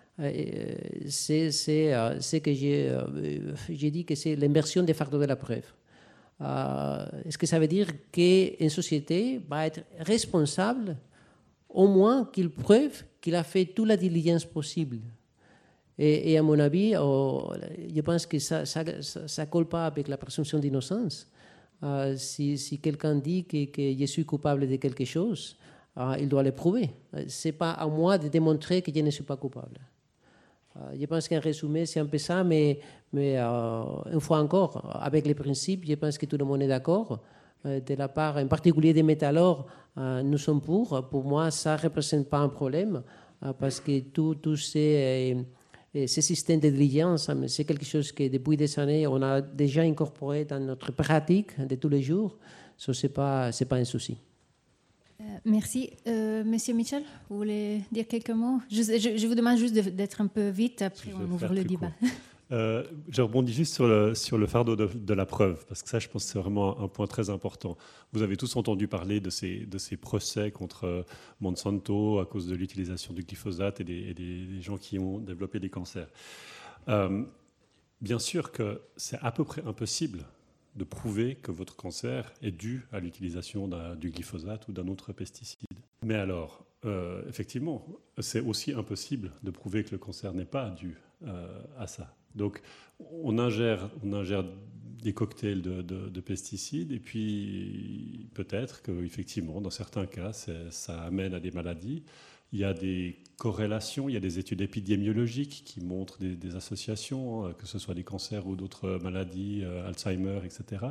C'est que j'ai dit que c'est l'inversion des fardeaux de la preuve. Est-ce que ça veut dire qu'une société va être responsable au moins qu'il prouve qu'il a fait toute la diligence possible? Et à mon avis, je pense que ça ne colle pas avec la présomption d'innocence. Si quelqu'un dit que je suis coupable de quelque chose, il doit le prouver. Ce n'est pas à moi de démontrer que je ne suis pas coupable. Je pense qu'en résumé, c'est un peu ça, mais une fois encore, avec les principes, je pense que tout le monde est d'accord. De la part, en particulier des métallurgues, nous sommes pour. Pour moi, ça ne représente pas un problème, parce que tous ces systèmes de diligence, c'est quelque chose que depuis des années, on a déjà incorporé dans notre pratique de tous les jours. Ce n'est pas un souci. Merci. Monsieur Mitchell, vous voulez dire quelques mots? Je vous demande juste d'être un peu vite, après on ouvre le débat. Je rebondis juste sur le fardeau de la preuve, parce que ça, je pense que c'est vraiment un point très important. Vous avez tous entendu parler de ces procès contre Monsanto à cause de l'utilisation du glyphosate et des gens qui ont développé des cancers. Bien sûr que c'est à peu près impossible de prouver que votre cancer est dû à l'utilisation du glyphosate ou d'un autre pesticide. Mais alors, effectivement, c'est aussi impossible de prouver que le cancer n'est pas dû à ça. Donc, on ingère des cocktails de pesticides et puis peut-être qu'effectivement, dans certains cas, ça amène à des maladies. Il y a des corrélations, il y a des études épidémiologiques qui montrent des associations, que ce soit des cancers ou d'autres maladies, Alzheimer, etc.,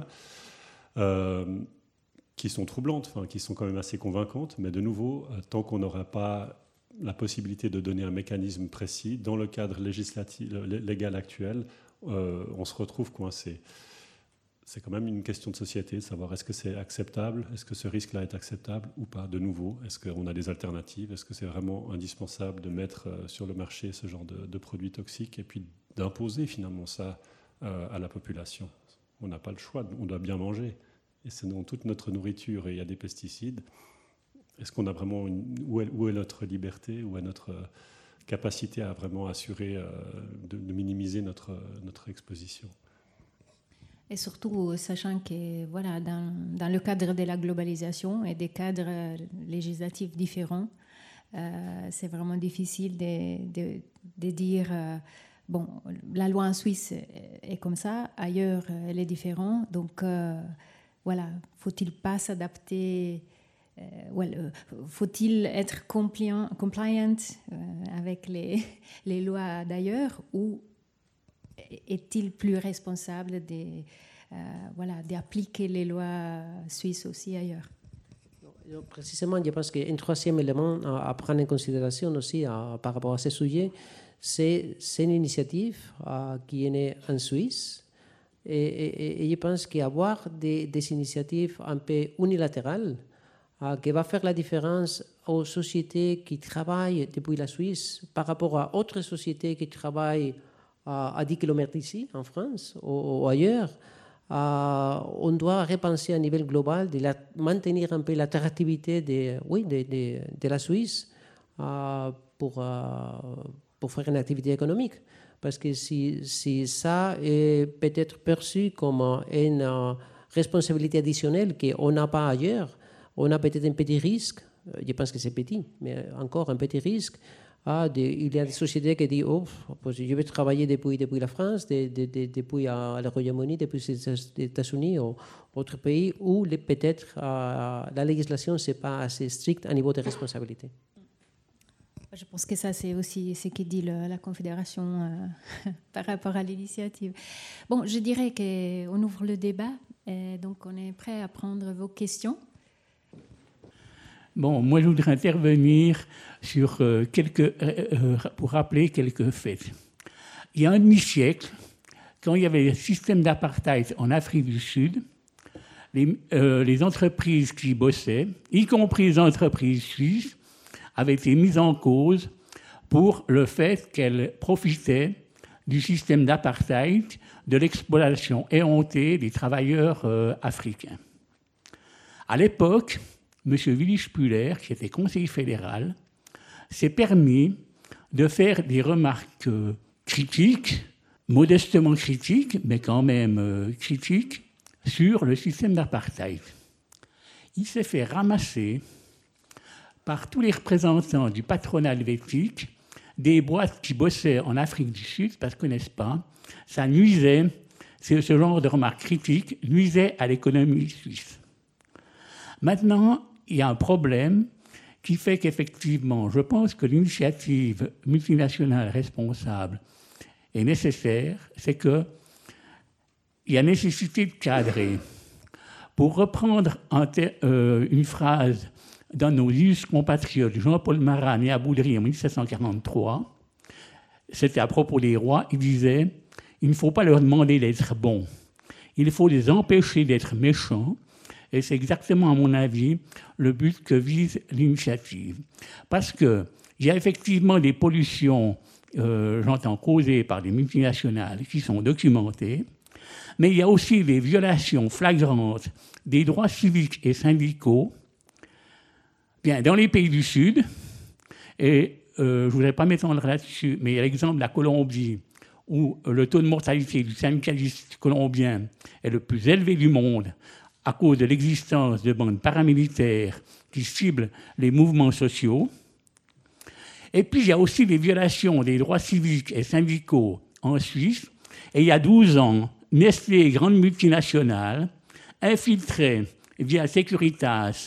qui sont troublantes, qui sont quand même assez convaincantes. Mais de nouveau, tant qu'on n'aura pas la possibilité de donner un mécanisme précis, dans le cadre légal actuel, on se retrouve coincé. C'est quand même une question de société, de savoir est-ce que c'est acceptable, est-ce que ce risque-là est acceptable ou pas, de nouveau, est-ce qu'on a des alternatives, est-ce que c'est vraiment indispensable de mettre sur le marché ce genre de produits toxiques et puis d'imposer finalement ça à la population. On n'a pas le choix, on doit bien manger. Et c'est dans toute notre nourriture et il y a des pesticides. Est-ce qu'on a vraiment où est notre liberté, où est notre capacité à vraiment assurer de minimiser notre exposition? Et surtout, sachant que voilà, dans le cadre de la globalisation et des cadres législatifs différents, c'est vraiment difficile de dire bon, la loi en Suisse est comme ça, ailleurs elle est différente, donc voilà, faut-il pas s'adapter, faut-il être compliant avec les lois d'ailleurs, ou est-il plus responsable d'appliquer les lois suisses aussi ailleurs? Précisément, je pense qu'un troisième élément à prendre en considération aussi par rapport à ce sujet, c'est une initiative qui est née en Suisse. Et je pense qu'avoir des initiatives un peu unilatérales qui va faire la différence aux sociétés qui travaillent depuis la Suisse par rapport à autres sociétés qui travaillent à 10 km d'ici, en France ou ailleurs, on doit repenser à niveau global de maintenir un peu l'attractivité de la Suisse pour faire une activité économique. Parce que si ça est peut-être perçu comme une responsabilité additionnelle qu'on n'a pas ailleurs, on a peut-être un petit risque, je pense que c'est petit, mais encore un petit risque. Il y a des sociétés qui disent je vais travailler depuis la France, depuis le Royaume-Uni, depuis les États-Unis ou autres pays où peut-être la législation n'est pas assez stricte à niveau de responsabilité. Je pense que ça, c'est aussi ce que dit la Confédération par rapport à l'initiative. Bon, je dirais qu'on ouvre le débat, et donc on est prêt à prendre vos questions. Bon, moi, je voudrais intervenir sur pour rappeler quelques faits. Il y a un demi-siècle, quand il y avait le système d'apartheid en Afrique du Sud, les entreprises qui y bossaient, y compris les entreprises suisses, avaient été mises en cause pour le fait qu'elles profitaient du système d'apartheid, de l'exploitation éhontée des travailleurs africains. À l'époque, M. Willy Spuller, qui était conseiller fédéral, s'est permis de faire des remarques critiques, modestement critiques, mais quand même critiques, sur le système d'apartheid. Il s'est fait ramasser par tous les représentants du patronat helvétique des boîtes qui bossaient en Afrique du Sud, parce que, n'est-ce pas, ça nuisait, ce genre de remarques critiques nuisait à l'économie suisse. Maintenant, il y a un problème qui fait qu'effectivement, je pense que l'initiative multinationale responsable est nécessaire, c'est qu'il y a nécessité de cadrer. Pour reprendre une phrase d'un de nos illustres compatriotes, Jean-Paul Marat, né à Boudry en 1743, c'était à propos des rois, il disait « Il ne faut pas leur demander d'être bons, il faut les empêcher d'être méchants ». Et c'est exactement, à mon avis, le but que vise l'initiative. Parce qu'il y a effectivement des pollutions, j'entends, causées par des multinationales qui sont documentées, mais il y a aussi des violations flagrantes des droits civiques et syndicaux. Bien, dans les pays du Sud, et je ne voudrais pas m'étendre là-dessus, mais il y a l'exemple de la Colombie, où le taux de mortalité du syndicaliste colombien est le plus élevé du monde à cause de l'existence de bandes paramilitaires qui ciblent les mouvements sociaux. Et puis, il y a aussi les violations des droits civiques et syndicaux en Suisse. Et il y a 12 ans, Nestlé, grande multinationale, infiltrait via Securitas,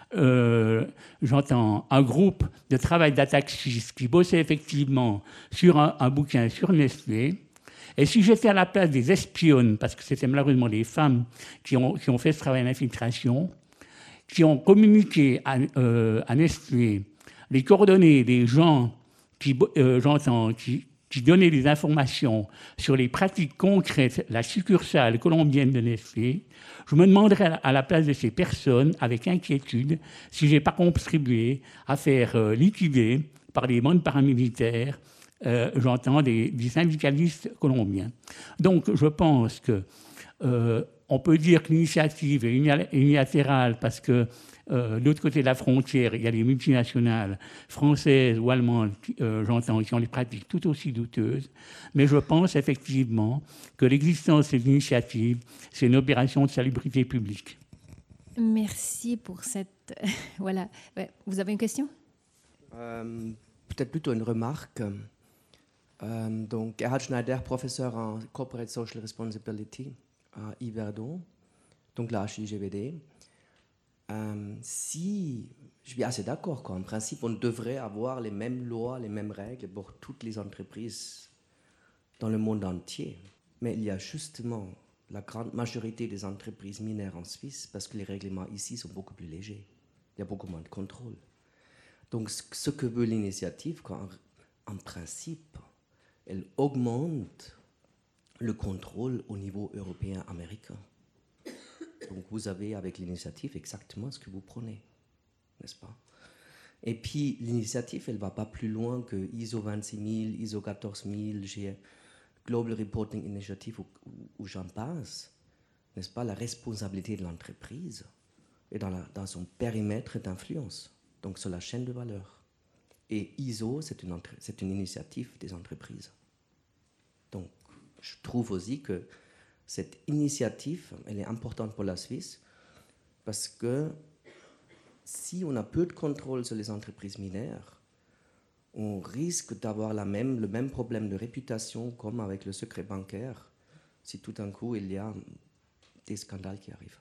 un groupe de travail d'attaquistes qui bossait effectivement sur un bouquin sur Nestlé. Et si j'étais à la place des espionnes, parce que c'était malheureusement des femmes qui ont fait ce travail d'infiltration, qui ont communiqué à Nestlé les coordonnées des gens qui donnaient des informations sur les pratiques concrètes, la succursale colombienne de Nestlé, je me demanderais à la place de ces personnes, avec inquiétude, si je n'ai pas contribué à faire liquider par les bandes paramilitaires, des syndicalistes colombiens. Donc, je pense que on peut dire que l'initiative est unilatérale parce que de l'autre côté de la frontière, il y a les multinationales françaises ou allemandes, qui ont des pratiques tout aussi douteuses. Mais je pense effectivement que l'existence de ces initiatives, c'est une opération de salubrité publique. Merci pour cette... voilà. Ouais. Vous avez une question? Peut-être plutôt une remarque. Donc, Gerhard Schneider, professeur en Corporate Social Responsibility à Yverdon, donc la HIGVD. Si je suis assez d'accord, en principe, on devrait avoir les mêmes lois, les mêmes règles pour toutes les entreprises dans le monde entier. Mais il y a justement la grande majorité des entreprises minières en Suisse parce que les règlements ici sont beaucoup plus légers. Il y a beaucoup moins de contrôle. Donc, ce que veut l'initiative, en principe, elle augmente le contrôle au niveau européen-américain. Donc vous avez avec l'initiative exactement ce que vous prenez, n'est-ce pas? Et puis l'initiative, elle ne va pas plus loin que ISO 26000, ISO 14000, Global Reporting Initiative, où j'en passe, n'est-ce pas? La responsabilité de l'entreprise est dans son périmètre d'influence, donc sur la chaîne de valeur. Et ISO, c'est une initiative des entreprises. Donc je trouve aussi que cette initiative, elle est importante pour la Suisse parce que si on a peu de contrôle sur les entreprises minières, on risque d'avoir le même problème de réputation comme avec le secret bancaire si tout d'un coup il y a des scandales qui arrivent.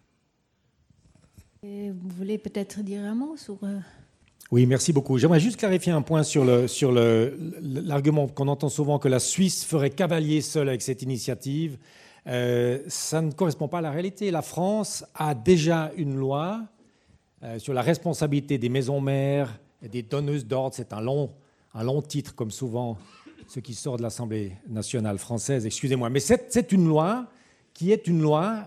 Et vous voulez peut-être dire un mot sur... Oui, merci beaucoup. J'aimerais juste clarifier un point sur l'argument qu'on entend souvent que la Suisse ferait cavalier seule avec cette initiative. Ça ne correspond pas à la réalité. La France a déjà une loi sur la responsabilité des maisons mères et des donneuses d'ordre. C'est un long titre, comme souvent ce qui sort de l'Assemblée nationale française. Excusez-moi. Mais c'est une loi qui est une loi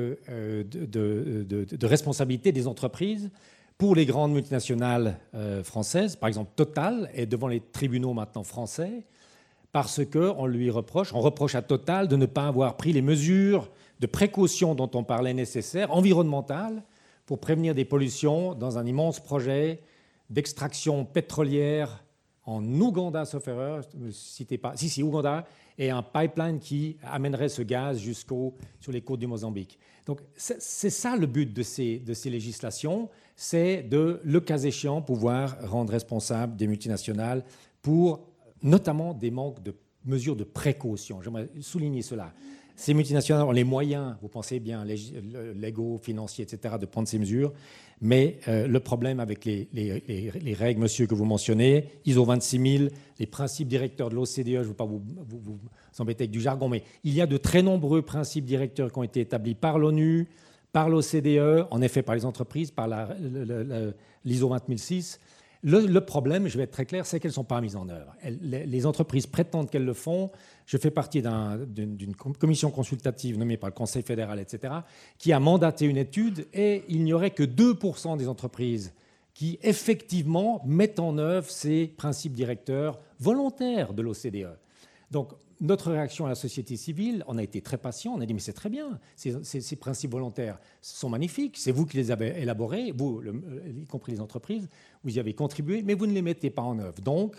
de responsabilité des entreprises pour les grandes multinationales françaises. Par exemple, Total est devant les tribunaux maintenant français parce qu'on reproche à Total de ne pas avoir pris les mesures de précaution dont on parlait nécessaires, environnementales, pour prévenir des pollutions dans un immense projet d'extraction pétrolière en Ouganda, sauf erreur, ne me citez pas, Ouganda, et un pipeline qui amènerait ce gaz sur les côtes du Mozambique. Donc c'est ça le but de ces législations, c'est de, le cas échéant, pouvoir rendre responsables des multinationales pour notamment des manques de mesures de précaution. J'aimerais souligner cela. Ces multinationales ont les moyens, vous pensez bien, légaux, financiers, etc., de prendre ces mesures, mais le problème avec les règles, monsieur, que vous mentionnez, ISO 26000, les principes directeurs de l'OCDE, je ne veux pas vous embêter avec du jargon, mais il y a de très nombreux principes directeurs qui ont été établis par l'ONU, par l'OCDE, en effet par les entreprises, par l'ISO 20006. Le problème, je vais être très clair, c'est qu'elles ne sont pas mises en œuvre. Les entreprises prétendent qu'elles le font. Je fais partie d'une commission consultative nommée par le Conseil fédéral, etc., qui a mandaté une étude et il n'y aurait que 2% des entreprises qui, effectivement, mettent en œuvre ces principes directeurs volontaires de l'OCDE. Donc, notre réaction à la société civile, on a été très patient, on a dit mais c'est très bien, ces principes volontaires sont magnifiques, c'est vous qui les avez élaborés, vous, y compris les entreprises, vous y avez contribué, mais vous ne les mettez pas en œuvre. Donc,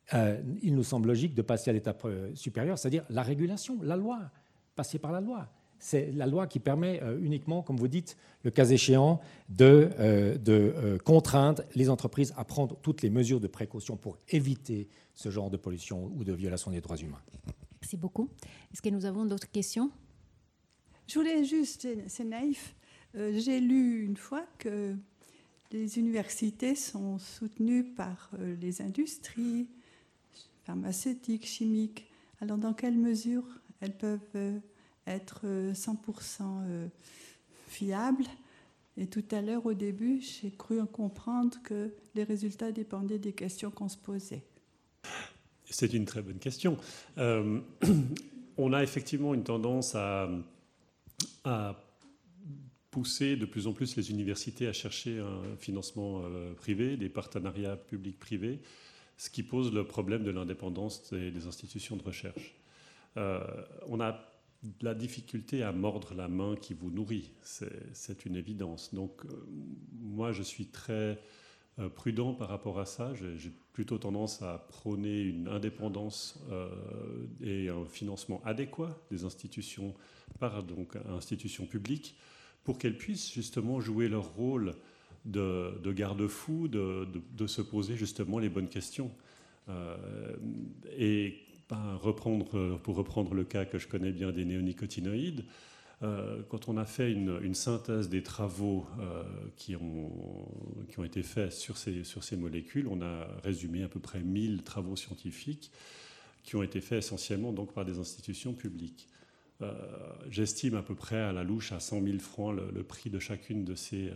il nous semble logique de passer à l'étape supérieure, c'est-à-dire la régulation, la loi, passer par la loi. C'est la loi qui permet uniquement, comme vous dites, le cas échéant, de contraindre les entreprises à prendre toutes les mesures de précaution pour éviter ce genre de pollution ou de violation des droits humains. Merci beaucoup. Est-ce que nous avons d'autres questions? Je voulais juste, c'est naïf, j'ai lu une fois que les universités sont soutenues par les industries pharmaceutiques, chimiques. Alors, dans quelle mesure elles peuvent être 100% fiables? Et tout à l'heure, au début, j'ai cru comprendre que les résultats dépendaient des questions qu'on se posait. C'est une très bonne question. On a effectivement une tendance à pousser de plus en plus les universités à chercher un financement privé, des partenariats publics-privés, ce qui pose le problème de l'indépendance des institutions de recherche. On a de la difficulté à mordre la main qui vous nourrit, c'est une évidence. Donc moi, je suis très prudent par rapport à ça. J'ai plutôt tendance à prôner une indépendance et un financement adéquat des institutions par donc institutions publiques pour qu'elles puissent justement jouer leur rôle de garde-fou, de se poser justement les bonnes questions. Et pour reprendre le cas que je connais bien des néonicotinoïdes, quand on a fait une synthèse des travaux qui ont été faits sur ces molécules, on a résumé à peu près 1000 travaux scientifiques qui ont été faits essentiellement donc par des institutions publiques. J'estime à peu près à la louche à 100 000 francs le prix de chacune de ces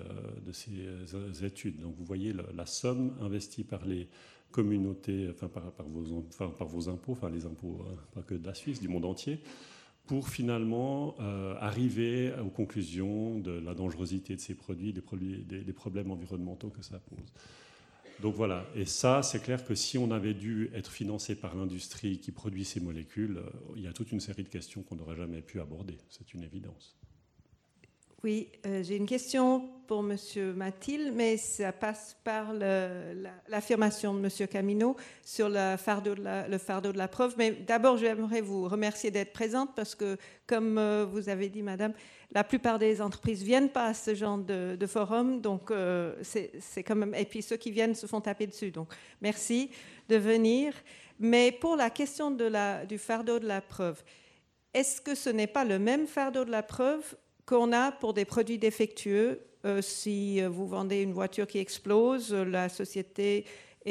études. Donc vous voyez la somme investie par les communautés, par vos impôts, les impôts pas que de la Suisse, du monde entier, pour finalement arriver aux conclusions de la dangerosité de ces produits, des problèmes environnementaux que ça pose. Donc voilà, et ça, c'est clair que si on avait dû être financé par l'industrie qui produit ces molécules, il y a toute une série de questions qu'on n'aurait jamais pu aborder, c'est une évidence. Oui, j'ai une question pour M. Mathilde, mais ça passe par l'affirmation de M. Camino sur le fardeau de la preuve. Mais d'abord, j'aimerais vous remercier d'être présente parce que, comme vous avez dit, Madame, la plupart des entreprises ne viennent pas à ce genre de forum, donc c'est quand même... Et puis ceux qui viennent se font taper dessus, donc merci de venir. Mais pour la question du fardeau de la preuve, est-ce que ce n'est pas le même fardeau de la preuve qu'on a pour des produits défectueux? Si vous vendez une voiture qui explose, la société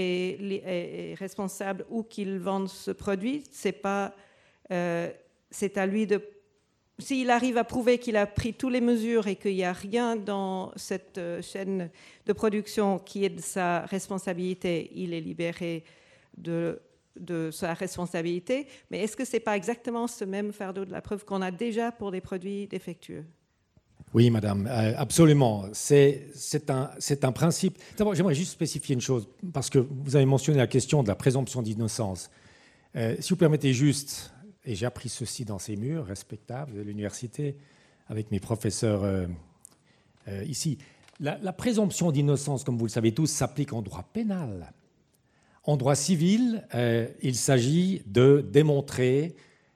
est responsable où qu'il vende ce produit. C'est à lui de... S'il arrive à prouver qu'il a pris toutes les mesures et qu'il n'y a rien dans cette chaîne de production qui est de sa responsabilité, il est libéré de sa responsabilité. Mais est-ce que ce n'est pas exactement ce même fardeau de la preuve qu'on a déjà pour des produits défectueux? Oui, madame, absolument. C'est un principe. D'abord, j'aimerais juste spécifier une chose, parce que vous avez mentionné la question de la présomption d'innocence. Si vous permettez juste, et j'ai appris ceci dans ces murs respectables de l'université, avec mes professeurs ici, la présomption d'innocence, comme vous le savez tous, s'applique en droit pénal. En droit civil, il s'agit de démontrer...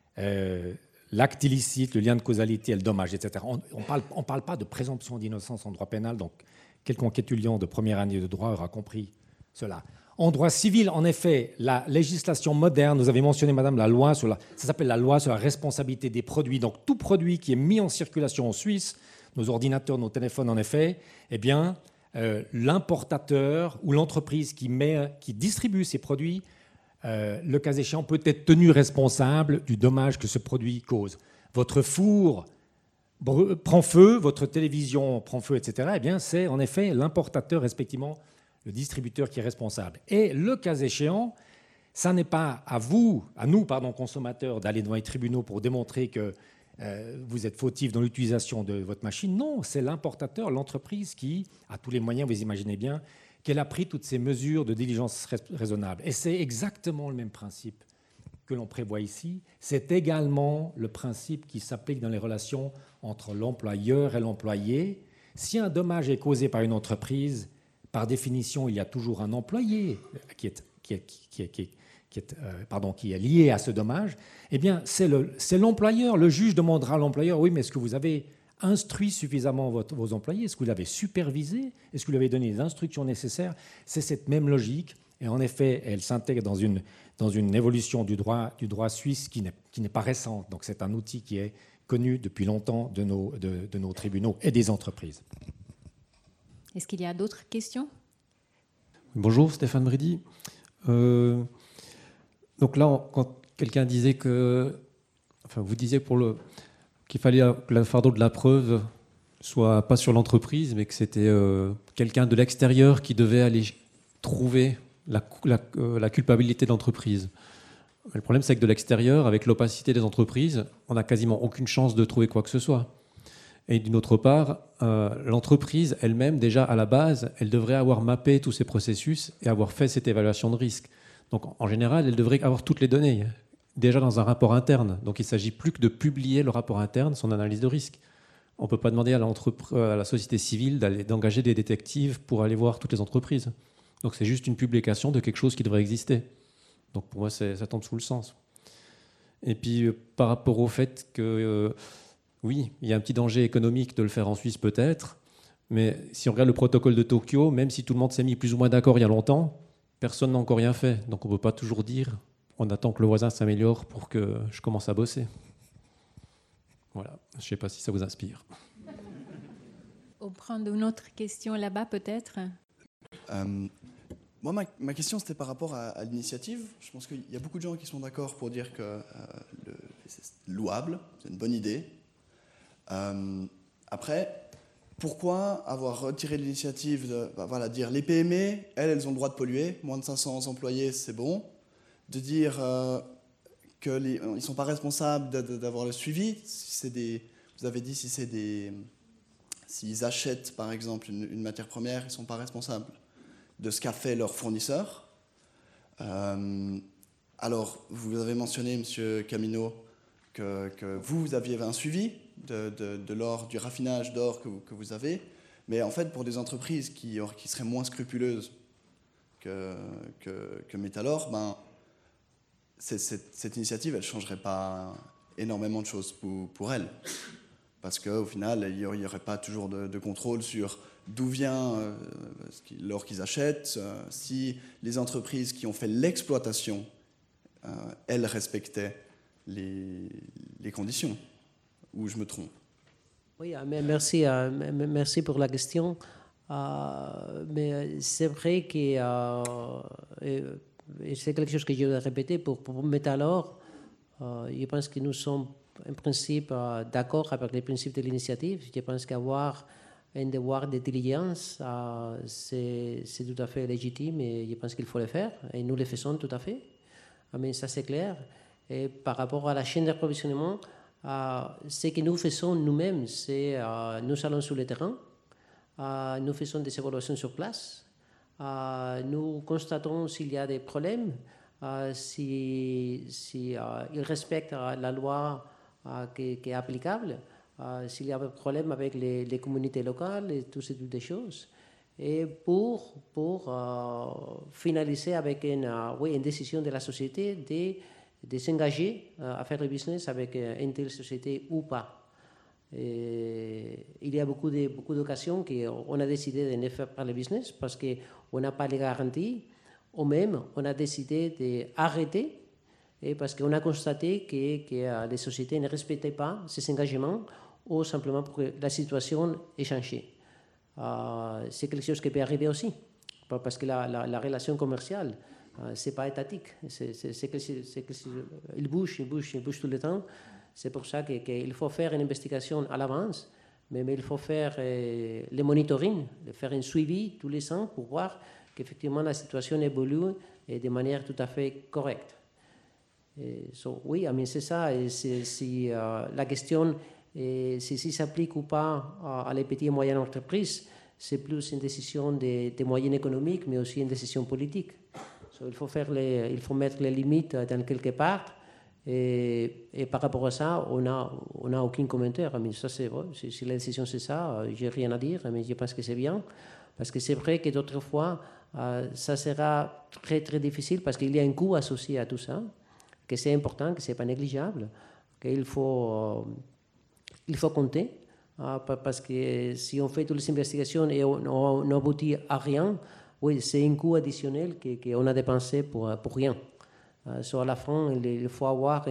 l'acte illicite, le lien de causalité et le dommage, etc. On ne parle pas de présomption d'innocence en droit pénal, donc quelconque étudiant de première année de droit aura compris cela. En droit civil, en effet, la législation moderne, vous avez mentionné, madame, ça s'appelle la loi sur la responsabilité des produits. Donc tout produit qui est mis en circulation en Suisse, nos ordinateurs, nos téléphones, en effet, eh bien, l'importateur ou l'entreprise qui distribue ces produits, le cas échéant, peut être tenu responsable du dommage que ce produit cause. Votre four prend feu, votre télévision prend feu, etc. Eh bien, c'est en effet l'importateur, respectivement, le distributeur qui est responsable. Et le cas échéant, ça n'est pas à nous, consommateurs, d'aller devant les tribunaux pour démontrer que vous êtes fautif dans l'utilisation de votre machine. Non, c'est l'importateur, l'entreprise qui a tous les moyens, vous imaginez bien, qu'elle a pris toutes ces mesures de diligence raisonnable. Et c'est exactement le même principe que l'on prévoit ici. C'est également le principe qui s'applique dans les relations entre l'employeur et l'employé. Si un dommage est causé par une entreprise, par définition, il y a toujours un employé qui qui est lié à ce dommage, eh bien, c'est l'employeur. Le juge demandera à l'employeur, oui, mais est-ce que vous avez instruit suffisamment vos employés? Est-ce que vous l'avez supervisé? Est-ce que vous lui avez donné les instructions nécessaires? C'est cette même logique. Et en effet, elle s'intègre dans une évolution du droit suisse qui n'est pas récente. Donc c'est un outil qui est connu depuis longtemps de nos tribunaux et des entreprises. Est-ce qu'il y a d'autres questions? Bonjour, Stéphane Brady. Donc là, quand quelqu'un disait vous disiez qu'il fallait que le fardeau de la preuve soit pas sur l'entreprise, mais que c'était quelqu'un de l'extérieur qui devait aller trouver la culpabilité de l'entreprise. Le problème, c'est que de l'extérieur, avec l'opacité des entreprises, on n'a quasiment aucune chance de trouver quoi que ce soit. Et d'une autre part, l'entreprise elle-même, déjà à la base, elle devrait avoir mappé tous ces processus et avoir fait cette évaluation de risque. Donc en général, elle devrait avoir toutes les données, déjà dans un rapport interne. Donc il ne s'agit plus que de publier le rapport interne, son analyse de risque. On ne peut pas demander à la société civile d'engager des détectives pour aller voir toutes les entreprises. Donc c'est juste une publication de quelque chose qui devrait exister. Donc pour moi, ça tombe sous le sens. Et puis par rapport au fait que, oui, il y a un petit danger économique de le faire en Suisse peut-être, mais si on regarde le protocole de Tokyo, même si tout le monde s'est mis plus ou moins d'accord il y a longtemps, personne n'a encore rien fait. Donc on ne peut pas toujours dire on attend que le voisin s'améliore pour que je commence à bosser. Voilà, je ne sais pas si ça vous inspire. On prend une autre question là-bas peut-être. Moi, ma question, c'était par rapport à l'initiative. Je pense qu'il y a beaucoup de gens qui sont d'accord pour dire que c'est louable, c'est une bonne idée. Après, pourquoi avoir retiré l'initiative de dire les PME, elles ont le droit de polluer, moins de 500 employés, c'est bon. De dire qu'ils ne sont pas responsables d'avoir le suivi. Vous avez dit s'ils achètent, par exemple, une matière première, ils ne sont pas responsables de ce qu'a fait leur fournisseur. Alors, vous avez mentionné, M. Camino, que vous aviez un suivi de l'or, du raffinage d'or que vous avez, mais en fait, pour des entreprises qui seraient moins scrupuleuses que Metalor, cette initiative, elle ne changerait pas énormément de choses pour elles. Parce qu'au final, il n'y aurait pas toujours de contrôle sur d'où vient l'or qu'ils achètent, si les entreprises qui ont fait l'exploitation, elles respectaient les conditions, ou je me trompe. Oui, merci pour la question. Mais c'est vrai que c'est quelque chose que je vais répéter pour Metalor. Je pense que nous sommes en principe d'accord avec les principes de l'initiative. Je pense qu'avoir un devoir de diligence, c'est tout à fait légitime et je pense qu'il faut le faire. Et nous le faisons tout à fait. Mais ça, c'est clair. Et par rapport à la chaîne d'approvisionnement, ce que nous faisons nous-mêmes, c'est nous allons sur le terrain, nous faisons des évaluations sur place, nous constatons s'il y a des problèmes, si ils respectent la loi qui est applicable, s'il y a un problème avec les communautés locales et toutes ces toutes choses. Et pour finaliser avec une décision de la société de s'engager à faire le business avec une telle société ou pas. Et il y a beaucoup d'occasions qu'on a décidé de ne faire pas le business parce qu'on n'a pas les garanties, ou même on a décidé d'arrêter et parce qu'on a constaté que les sociétés ne respectaient pas ces engagements ou simplement pour que la situation ait changé. C'est quelque chose qui peut arriver aussi, parce que la relation commerciale, ce n'est pas étatique. Il bouge tout le temps. C'est pour ça qu'il faut faire une investigation à l'avance, mais il faut faire le monitoring, faire un suivi tous les ans pour voir qu'effectivement la situation évolue de manière tout à fait correcte. Oui, c'est ça. Et si la question si ça s'applique ou pas à les petites et moyennes entreprises, c'est plus une décision des moyens économiques, mais aussi une décision politique. Il faut mettre les limites dans quelque part. Et par rapport à ça, on n'a aucun commentaire. Mais ça, c'est vrai. Si la décision c'est ça, j'ai rien à dire, mais je pense que c'est bien. Parce que c'est vrai que d'autres fois, ça sera très très difficile parce qu'il y a un coût associé à tout ça, que c'est important, que ce n'est pas négligeable, qu'il faut compter, parce que si on fait toutes les investigations et on n'aboutit à rien, oui, c'est un coût additionnel qu'on a dépensé pour rien. À la fin, il faut avoir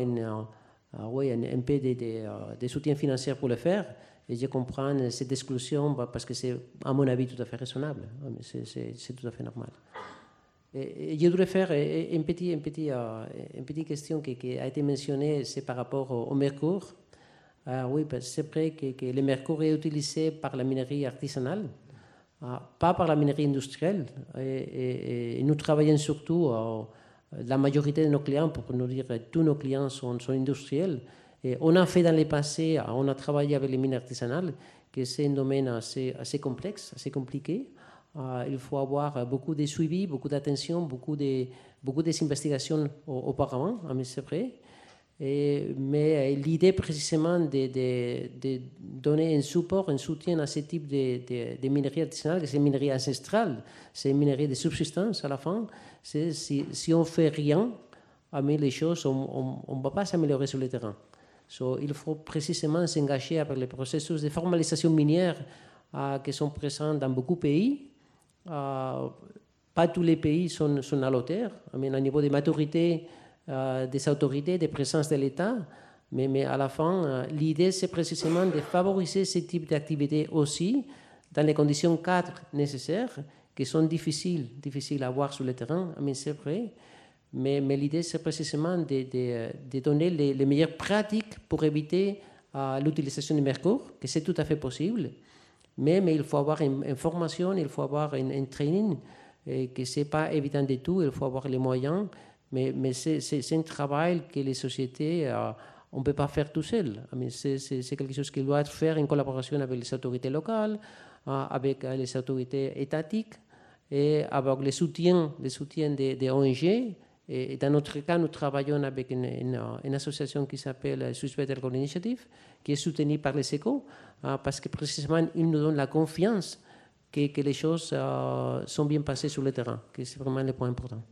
un peu de soutien financier pour le faire. Et je comprends cette exclusion parce que c'est, à mon avis, tout à fait raisonnable. C'est tout à fait normal. Et je voudrais faire une petite question qui a été mentionnée, c'est par rapport au mercure. Oui, c'est vrai que le mercure est utilisé par la minerie artisanale, pas par la minerie industrielle. Et nous travaillons surtout, la majorité de nos clients, pour nous dire tous nos clients sont industriels. Et on a fait dans le passé, on a travaillé avec les mines artisanales, que c'est un domaine assez complexe, assez compliqué. Il faut avoir beaucoup de suivi, beaucoup d'attention, beaucoup d'investigations auparavant, mais c'est vrai. Mais l'idée précisément de donner un support, un soutien à ce type de minerie artisanale, c'est une minerie ancestrale, c'est une minerie de subsistance à la fin. Si on ne fait rien, mais les choses, on ne va pas s'améliorer sur le terrain. Il faut précisément s'engager avec les processus de formalisation minière qui sont présents dans beaucoup de pays. Pas tous les pays sont à l'auteur, mais au niveau de maturité des autorités, de présence de l'État. Mais à la fin, l'idée, c'est précisément de favoriser ce type d'activité aussi dans les conditions cadres nécessaires qui sont difficiles à voir sur le terrain, mais c'est vrai. Mais l'idée, c'est précisément de donner les meilleures pratiques pour éviter l'utilisation du mercure, que c'est tout à fait possible. Mais il faut avoir une formation, il faut avoir un training, et que ce n'est pas évident du tout, il faut avoir les moyens. Mais c'est un travail que les sociétés, on ne peut pas faire tout seul. C'est quelque chose qui doit être fait en collaboration avec les autorités locales, avec les autorités étatiques, et avec le soutien des ONG. Et dans notre cas, nous travaillons avec une association qui s'appelle Swiss Better Gold Initiative, qui est soutenue par les ECO, parce que précisément, ils nous donnent la confiance que les choses sont bien passées sur le terrain, que c'est vraiment le point important.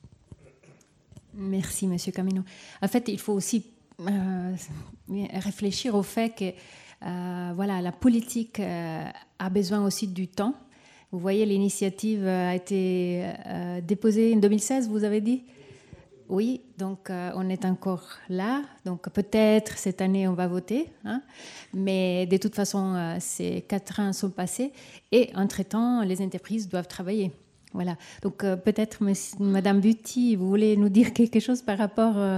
Merci, Monsieur Camino. En fait, il faut aussi réfléchir au fait que la politique a besoin aussi du temps. Vous voyez, l'initiative a été déposée en 2016, vous avez dit ? Oui, donc on est encore là. Donc peut-être cette année, on va voter. Mais de toute façon, ces 4 ans sont passés. Et entre-temps, les entreprises doivent travailler. Voilà. Donc peut-être, Madame Buti, vous voulez nous dire quelque chose par rapport à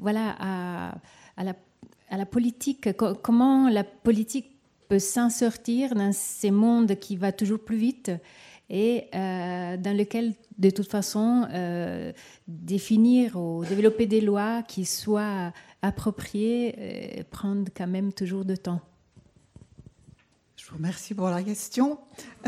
la politique. Comment la politique peut s'en sortir dans ces mondes qui va toujours plus vite et dans lequel, de toute façon, définir ou développer des lois qui soient appropriées prendre quand même toujours de temps. Je vous remercie pour la question.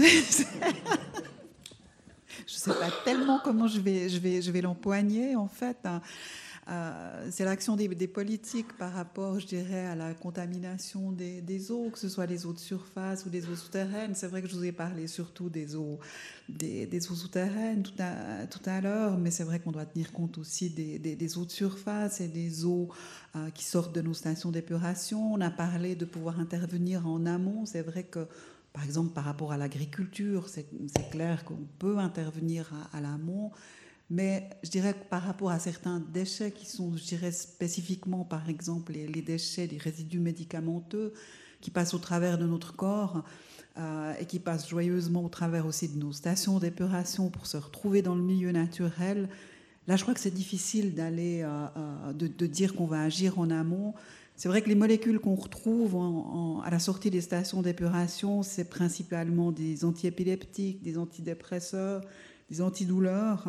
Je ne sais pas tellement comment je vais l'empoigner, en fait. C'est l'action des politiques par rapport, je dirais, à la contamination des eaux, que ce soit les eaux de surface ou des eaux souterraines. C'est vrai que je vous ai parlé surtout des eaux souterraines tout à l'heure, mais c'est vrai qu'on doit tenir compte aussi des eaux de surface et des eaux qui sortent de nos stations d'épuration. On a parlé de pouvoir intervenir en amont. C'est vrai que, par exemple, par rapport à l'agriculture, c'est clair qu'on peut intervenir à l'amont. Mais je dirais que par rapport à certains déchets qui sont, je dirais, spécifiquement, par exemple, les déchets, les résidus médicamenteux qui passent au travers de notre corps et qui passent joyeusement au travers aussi de nos stations d'épuration pour se retrouver dans le milieu naturel, là, je crois que c'est difficile d'aller, de dire qu'on va agir en amont. C'est vrai que les molécules qu'on retrouve à la sortie des stations d'épuration, c'est principalement des antiépileptiques, des antidépresseurs, des antidouleurs.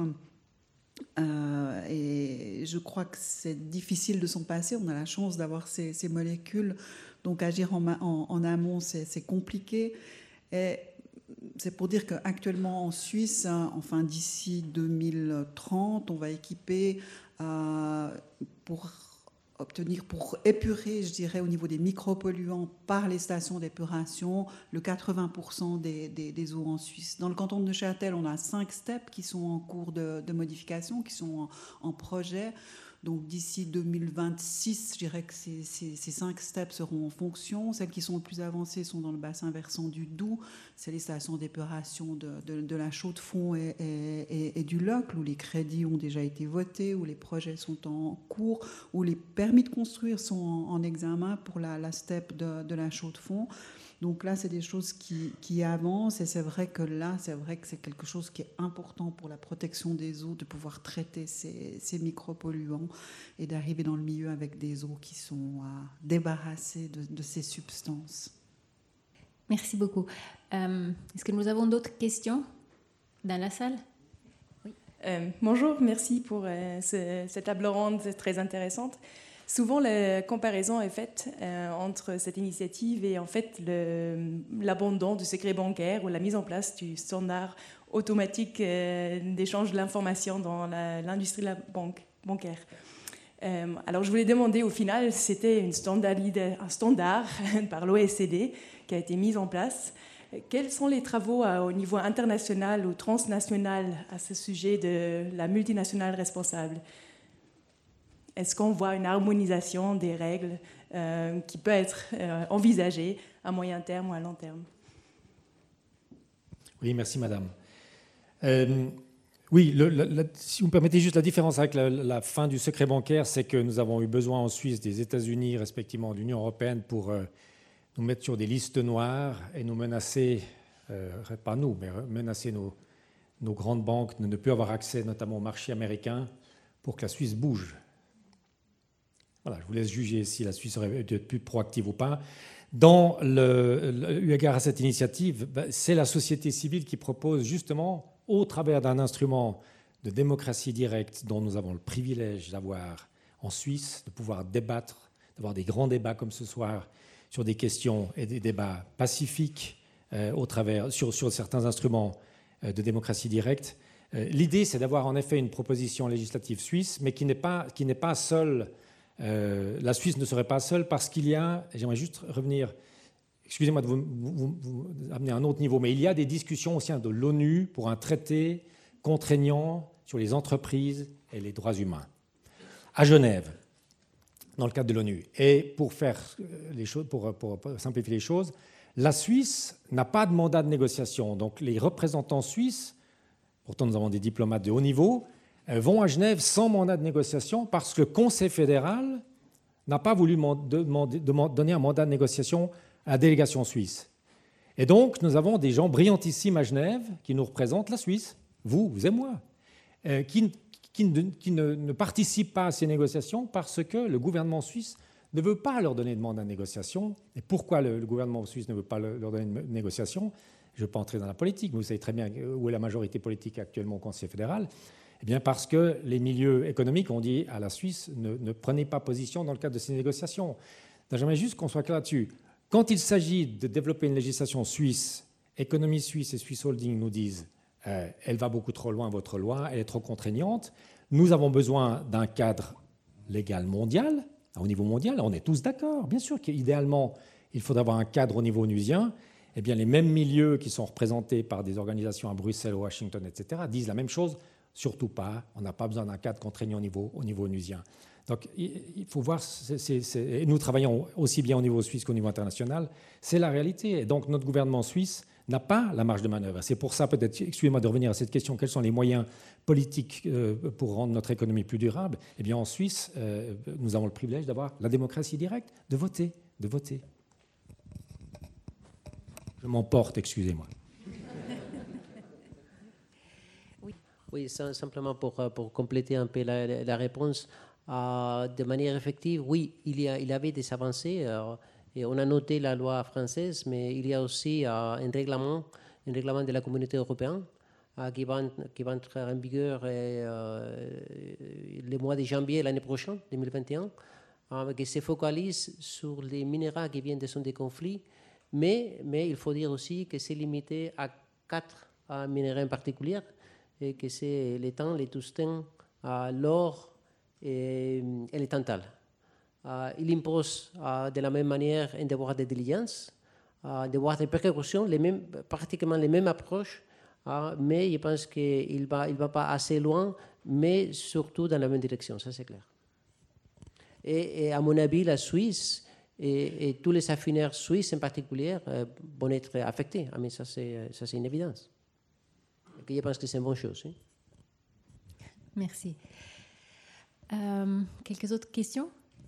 Et je crois que c'est difficile de s'en passer. On a la chance d'avoir ces molécules, donc agir en amont, c'est compliqué. Et c'est pour dire qu'actuellement en Suisse, enfin d'ici 2030, on va équiper pour obtenir, pour épurer, je dirais, au niveau des micropolluants par les stations d'épuration, le 80% des eaux en Suisse. Dans le canton de Neuchâtel, on a 5 steps qui sont en cours de modification, qui sont en projet. Donc d'ici 2026, je dirais que ces 5 steps seront en fonction. Celles qui sont les plus avancées sont dans le bassin versant du Doubs. C'est les stations d'épuration de la Chaux-de-Fonds et du Locle, où les crédits ont déjà été votés, où les projets sont en cours, où les permis de construire sont en examen pour la step de la Chaux-de-Fonds. Donc là, c'est des choses qui avancent, et c'est vrai que c'est quelque chose qui est important pour la protection des eaux, de pouvoir traiter ces micropolluants et d'arriver dans le milieu avec des eaux qui sont débarrassées de ces substances. Merci beaucoup. Est-ce que nous avons d'autres questions dans la salle? Oui. Bonjour, merci pour cette table ronde très intéressante. Souvent, la comparaison est faite entre cette initiative et en fait l'abandon du secret bancaire ou la mise en place du standard automatique d'échange de l'information dans l'industrie de la bancaire. Alors, je voulais demander au final, c'était un standard par l'OSCD qui a été mis en place. Quels sont les travaux au niveau international ou transnational à ce sujet de la multinationale responsable? Est-ce qu'on voit une harmonisation des règles qui peut être envisagée à moyen terme ou à long terme? Oui, merci madame. Oui, si vous me permettez juste la différence avec la fin du secret bancaire, c'est que nous avons eu besoin en Suisse des États-Unis, respectivement de l'Union européenne, pour nous mettre sur des listes noires et nous menacer, pas nous, mais menacer nos grandes banques de ne plus avoir accès notamment au marché américain pour que la Suisse bouge. Voilà, je vous laisse juger si la Suisse aurait dû être plus proactive ou pas. Eu égard à cette initiative, c'est la société civile qui propose justement, au travers d'un instrument de démocratie directe dont nous avons le privilège d'avoir en Suisse, de pouvoir débattre, d'avoir des grands débats comme ce soir sur des questions et des débats pacifiques sur certains instruments de démocratie directe. L'idée, c'est d'avoir en effet une proposition législative suisse, mais qui n'est pas seule. La Suisse ne serait pas seule parce qu'il y a, j'aimerais juste revenir, excusez-moi de vous amener à un autre niveau, mais il y a des discussions au sein de l'ONU pour un traité contraignant sur les entreprises et les droits humains, à Genève, dans le cadre de l'ONU. Et pour faire les choses, pour simplifier les choses, la Suisse n'a pas de mandat de négociation. Donc les représentants suisses, pourtant nous avons des diplomates de haut niveau, vont à Genève sans mandat de négociation parce que le Conseil fédéral n'a pas voulu donner un mandat de négociation à la délégation suisse. Et donc, nous avons des gens brillantissimes à Genève qui nous représentent, la Suisse, vous et moi, qui ne participent pas à ces négociations parce que le gouvernement suisse ne veut pas leur donner de mandat de négociation. Et pourquoi le gouvernement suisse ne veut pas leur donner de négociation? Je ne veux pas entrer dans la politique, mais vous savez très bien où est la majorité politique actuellement au Conseil fédéral. Eh bien parce que les milieux économiques ont dit à la Suisse ne prenez pas position dans le cadre de ces négociations. J'aimerais juste qu'on soit clair là-dessus. Quand il s'agit de développer une législation suisse, Économie Suisse et Swiss Holding nous disent elle va beaucoup trop loin, votre loi, elle est trop contraignante. Nous avons besoin d'un cadre légal mondial, au niveau mondial. On est tous d'accord, bien sûr qu'idéalement, il faudrait avoir un cadre au niveau onusien. Eh bien, les mêmes milieux qui sont représentés par des organisations à Bruxelles, Washington, etc., disent la même chose. Surtout pas, on n'a pas besoin d'un cadre contraignant au niveau onusien. Donc il faut voir, et nous travaillons aussi bien au niveau suisse qu'au niveau international, c'est la réalité. Et donc notre gouvernement suisse n'a pas la marge de manœuvre. C'est pour ça, peut-être, excusez-moi de revenir à cette question, quels sont les moyens politiques pour rendre notre économie plus durable? Eh bien en Suisse, nous avons le privilège d'avoir la démocratie directe, de voter. Je m'emporte, excusez-moi. Oui, simplement pour compléter un peu la réponse, de manière effective, oui, il y avait des avancées. Et on a noté la loi française, mais il y a aussi un règlement de la Communauté européenne qui va entrer en vigueur le mois de janvier l'année prochaine, 2021, qui se focalise sur les minéraux qui viennent de zone de conflit, mais il faut dire aussi que c'est limité à 4 minéraux en particulier, et que c'est l'étain, le tungstène, l'or et le tantal. il impose de la même manière un devoir de diligence, un devoir de précaution, pratiquement les mêmes approches, mais je pense qu'il ne va pas assez loin, mais surtout dans la même direction, ça c'est clair. Et à mon avis, la Suisse et tous les affineurs suisses en particulier vont être affectés. Mais ça c'est une évidence. Et je pense que c'est une bonne chose. Hein. Merci. Quelques autres questions?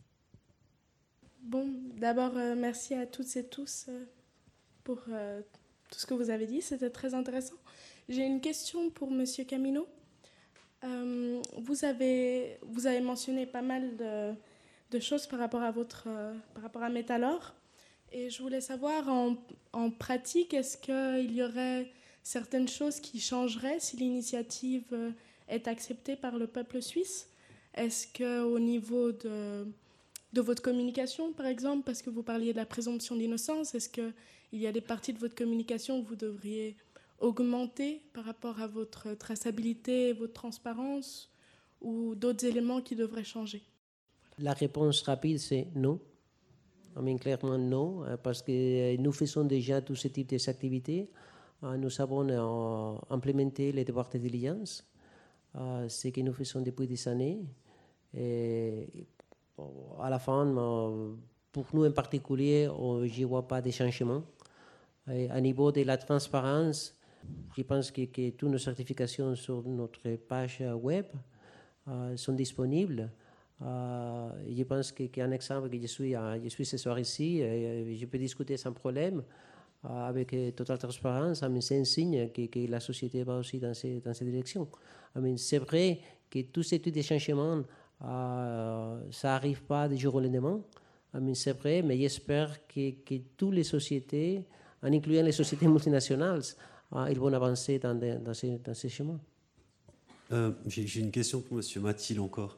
Bon, d'abord, merci à toutes et tous pour tout ce que vous avez dit. C'était très intéressant. J'ai une question pour Monsieur Camino. Vous avez mentionné pas mal de choses par rapport à Metalor. Et je voulais savoir, en pratique, est-ce qu'il y aurait certaines choses qui changeraient si l'initiative est acceptée par le peuple suisse? Est-ce qu'au niveau de votre communication, par exemple, parce que vous parliez de la présomption d'innocence, est-ce qu'il y a des parties de votre communication que vous devriez augmenter par rapport à votre traçabilité, votre transparence, ou d'autres éléments qui devraient changer? La réponse rapide, c'est non. Clairement non, parce que nous faisons déjà tous ces types d'activités. Nous avons implémenté les devoirs de diligence, ce que nous faisons depuis des années. Et à la fin, pour nous en particulier, je ne vois pas de changement. Et à niveau de la transparence, je pense que toutes nos certifications sur notre page web sont disponibles. Je pense qu'un exemple que je suis ce soir ici, je peux discuter sans problème avec totale transparence. C'est un signe que la société va aussi dans cette direction. C'est vrai que tous ces types de changements, ça n'arrive pas du jour au lendemain. C'est vrai, mais j'espère que toutes les sociétés, en incluant les sociétés multinationales, ils vont avancer dans ces chemins. J'ai une question pour M. Mathil encore.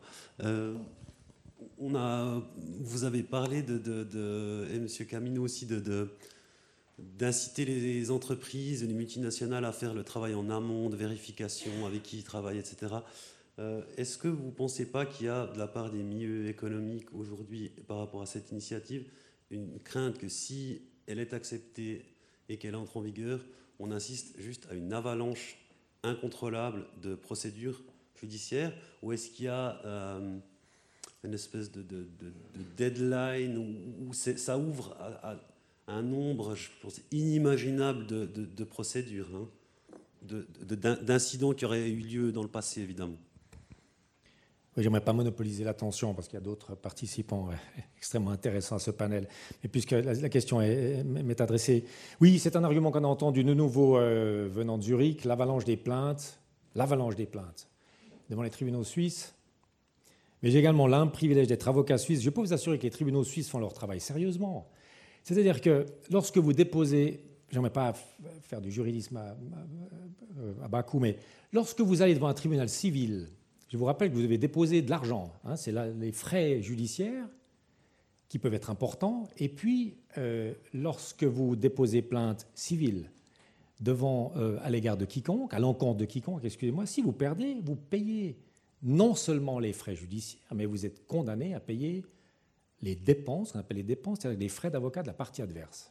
Vous avez parlé et M. Camino aussi d'inciter les entreprises, les multinationales à faire le travail en amont, de vérification, avec qui ils travaillent, etc. Est-ce que vous ne pensez pas qu'il y a de la part des milieux économiques aujourd'hui par rapport à cette initiative une crainte que si elle est acceptée et qu'elle entre en vigueur, on assiste juste à une avalanche incontrôlable de procédures judiciaires, ou est-ce qu'il y a une espèce de deadline où ça ouvre à un nombre, je pense, inimaginable de procédures, d'incidents qui auraient eu lieu dans le passé, évidemment? Oui, j'aimerais pas monopoliser l'attention parce qu'il y a d'autres participants extrêmement intéressants à ce panel. Mais puisque la question m'est adressée, oui, c'est un argument qu'on a entendu de nouveau venant de Zurich, l'avalanche des plaintes devant les tribunaux suisses. Mais j'ai également l'un privilège d'être avocat suisse. Je peux vous assurer que les tribunaux suisses font leur travail sérieusement. C'est-à-dire que lorsque vous déposez, j'aimerais pas faire du juridisme à bas coût, mais lorsque vous allez devant un tribunal civil, je vous rappelle que vous devez déposer de l'argent. C'est les frais judiciaires qui peuvent être importants. Et puis, lorsque vous déposez plainte civile à l'égard de quiconque, à l'encontre de quiconque, excusez-moi, si vous perdez, vous payez non seulement les frais judiciaires, mais vous êtes condamné à payer les dépenses, qu'on appelle les dépenses, c'est-à-dire les frais d'avocat de la partie adverse.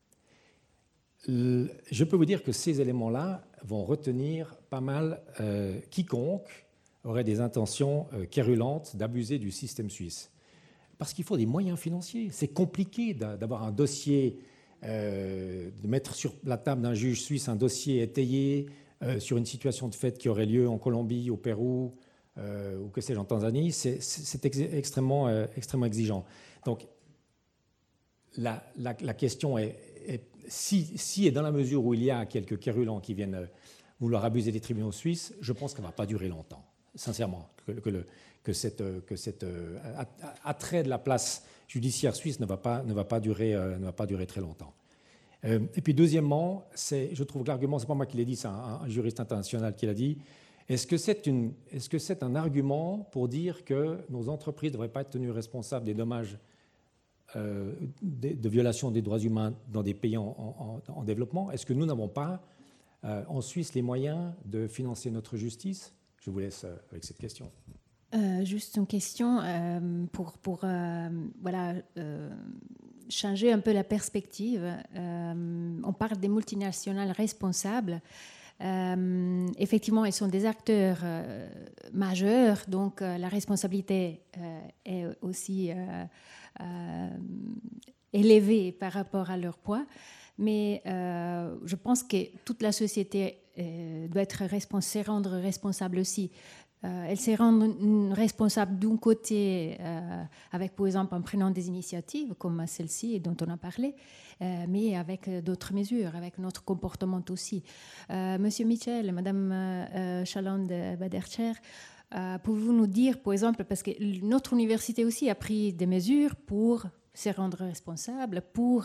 Je peux vous dire que ces éléments-là vont retenir pas mal quiconque aurait des intentions quérulantes d'abuser du système suisse. Parce qu'il faut des moyens financiers. C'est compliqué d'avoir un dossier, de mettre sur la table d'un juge suisse un dossier étayé sur une situation de fait qui aurait lieu en Colombie, au Pérou, ou que sais-je, en Tanzanie. C'est extrêmement exigeant. Donc, la question est si et dans la mesure où il y a quelques quérulents qui viennent vouloir abuser des tribunaux suisses, je pense qu'elle ne va pas durer longtemps. Sincèrement, que cet attrait de la place judiciaire suisse ne va pas durer très longtemps. Et puis deuxièmement, je trouve que l'argument, c'est pas moi qui l'ai dit, c'est un juriste international qui l'a dit. Est-ce que c'est un argument pour dire que nos entreprises ne devraient pas être tenues responsables des dommages de violation des droits humains dans des pays en développement? Est-ce que nous n'avons pas en Suisse les moyens de financer notre justice? Je vous laisse avec cette question. Juste une question pour changer un peu la perspective. On parle des multinationales responsables. Effectivement, elles sont des acteurs majeurs, donc la responsabilité est aussi élevée par rapport à leur poids. Mais je pense que toute la société doit se rendre responsable aussi. Elle se rend responsable d'un côté, avec, par exemple, en prenant des initiatives comme celle-ci dont on a parlé, mais avec d'autres mesures, avec notre comportement aussi. Monsieur Mitchell, Madame Chaland-Badercher, pouvez-vous nous dire, par exemple, parce que notre université aussi a pris des mesures pour se rendre responsable, pour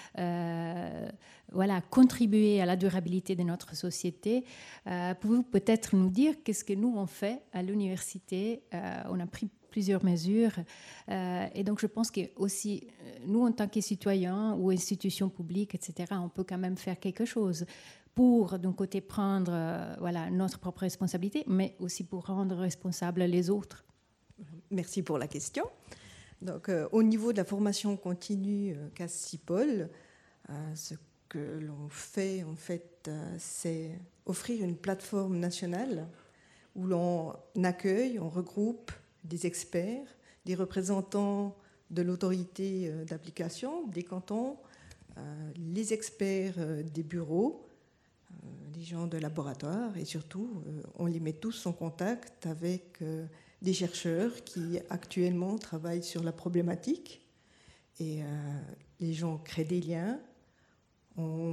contribuer à la durabilité de notre société. Pouvez-vous peut-être nous dire qu'est-ce que nous on fait à l'université? On a pris plusieurs mesures et donc je pense que aussi nous en tant que citoyens ou institutions publiques, etc., on peut quand même faire quelque chose pour d'un côté prendre notre propre responsabilité, mais aussi pour rendre responsables les autres. Merci pour la question. Donc, au niveau de la formation continue CAS-CIPOL, ce que l'on fait, en fait, c'est offrir une plateforme nationale où l'on accueille, on regroupe des experts, des représentants de l'autorité d'application, des cantons, les experts des bureaux, les gens de laboratoire, et surtout, on les met tous en contact avec des chercheurs qui actuellement travaillent sur la problématique. Et les gens créent des liens. On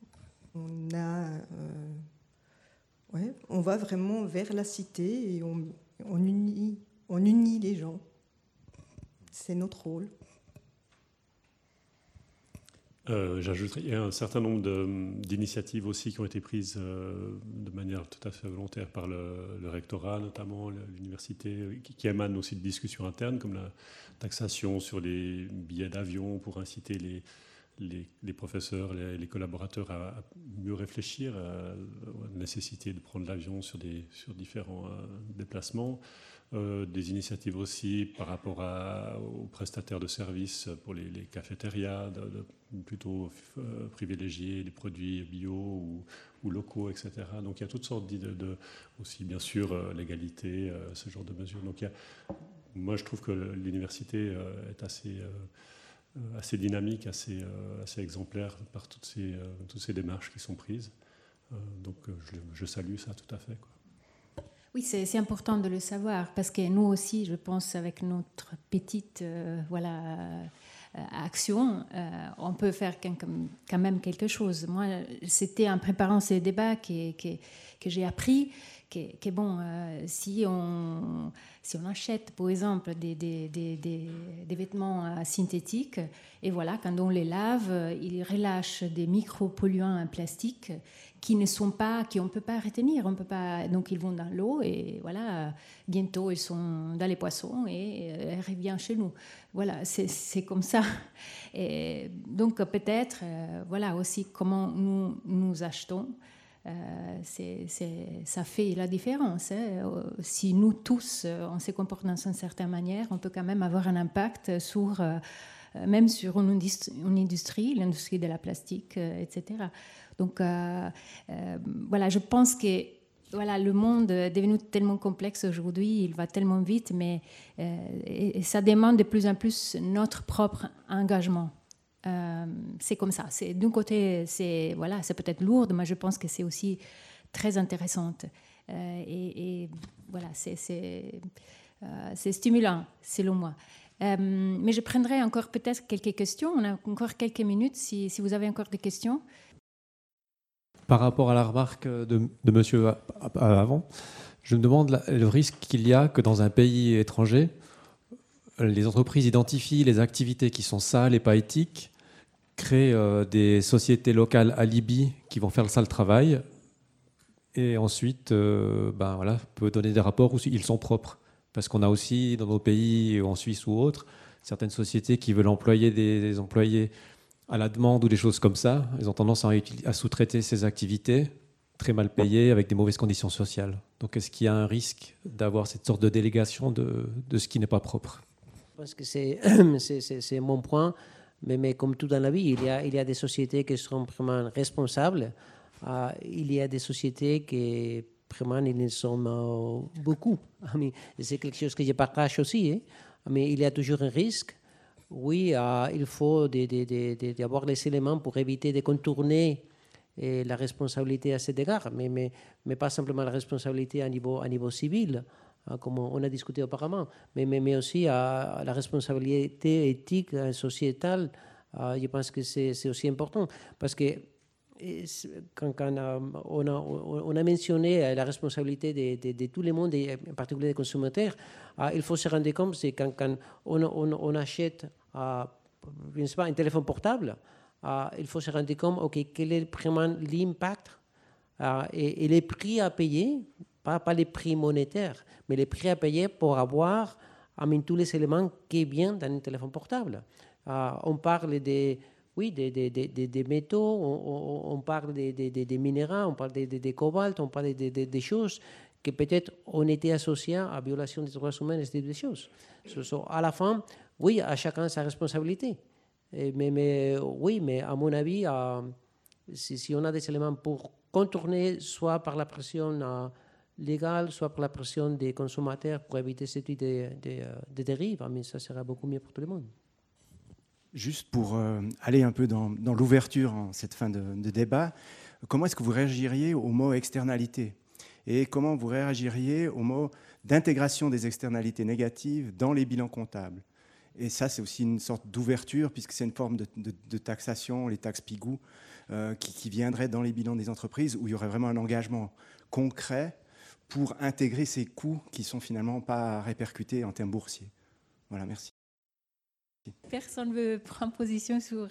va vraiment vers la cité et on unit les gens. C'est notre rôle. J'ajouterais qu'il y a un certain nombre d'initiatives aussi qui ont été prises de manière tout à fait volontaire par le rectorat, notamment l'université, qui émanent aussi de discussions internes, comme la taxation sur les billets d'avion pour inciter les professeurs, les collaborateurs à mieux réfléchir à la nécessité de prendre l'avion sur différents déplacements. Des initiatives aussi par rapport aux prestataires de services pour les cafétérias, de plutôt privilégier les produits bio ou locaux, etc. Donc il y a toutes sortes aussi bien sûr l'égalité, ce genre de mesures. Donc moi je trouve que l'université est assez dynamique, assez exemplaire par toutes ces démarches qui sont prises. Donc je salue ça tout à fait, quoi. Oui, c'est important de le savoir parce que nous aussi, je pense, avec notre petite action, on peut faire quand même quelque chose. Moi, c'était en préparant ces débats que j'ai appris que bon, si on achète, par exemple, des vêtements synthétiques, et voilà, quand on les lave, ils relâchent des micropolluants en plastique qui ne qu'on ne peut pas retenir, donc ils vont dans l'eau et voilà, bientôt ils sont dans les poissons et ils reviennent chez nous. Voilà, c'est comme ça. Et donc peut-être, aussi comment nous achetons. Ça fait la différence. Si nous tous, on se comporte d'une certaine manière, on peut quand même avoir un impact même sur une industrie, l'industrie de la plastique, etc. Donc, je pense que le monde est devenu tellement complexe aujourd'hui, il va tellement vite, mais et ça demande de plus en plus notre propre engagement. C'est comme ça. D'un côté, c'est peut-être lourd, mais je pense que c'est aussi très intéressante. Et voilà, c'est stimulant, selon moi. Mais je prendrai encore peut-être quelques questions. On a encore quelques minutes si vous avez encore des questions. Par rapport à la remarque de monsieur avant, je me demande le risque qu'il y a que dans un pays étranger, les entreprises identifient les activités qui sont sales et pas éthiques, créent des sociétés locales alibi qui vont faire le sale travail et ensuite peut donner des rapports où ils sont propres. Parce qu'on a aussi dans nos pays, en Suisse ou autres, certaines sociétés qui veulent employer des employés à la demande ou des choses comme ça. Ils ont tendance à sous-traiter ces activités très mal payés, avec des mauvaises conditions sociales. Donc est-ce qu'il y a un risque d'avoir cette sorte de délégation de ce qui n'est pas propre? Je pense que c'est mon point, mais comme tout dans la vie, il y a des sociétés qui sont vraiment responsables. Il y a des sociétés qui vraiment ils ne sont beaucoup. C'est quelque chose que je partage aussi, hein. Mais il y a toujours un risque. Oui, il faut avoir les éléments pour éviter de contourner la responsabilité à cet égard, mais pas simplement la responsabilité à niveau civil, comme on a discuté auparavant, mais aussi à la responsabilité éthique, sociétale. Je pense que c'est aussi important, parce que quand on a mentionné la responsabilité de tout le monde, et en particulier des consommateurs, il faut se rendre compte que quand on achète je ne sais pas, un téléphone portable, il faut se rendre compte quel est vraiment l'impact et les prix à payer, pas les prix monétaires, mais les prix à payer pour avoir tous les éléments qui viennent dans un téléphone portable. On parle des métaux, on parle des minéraux, on parle des cobalt, on parle des choses que peut-être on était associées à violation des droits humains et des choses. À la fin, oui, à chacun sa responsabilité. Mais à mon avis, si on a des éléments pour contourner, soit par la pression légale, soit par la pression des consommateurs pour éviter ce type de dérives, mais ça sera beaucoup mieux pour tout le monde. Juste pour aller un peu dans l'ouverture en cette fin de débat, comment est-ce que vous réagiriez au mot externalité? Et comment vous réagiriez au mot d'intégration des externalités négatives dans les bilans comptables? Et ça, c'est aussi une sorte d'ouverture, puisque c'est une forme de taxation, les taxes Pigou, qui viendraient dans les bilans des entreprises, où il y aurait vraiment un engagement concret pour intégrer ces coûts qui ne sont finalement pas répercutés en termes boursiers. Voilà, merci. Personne ne veut prendre position sur...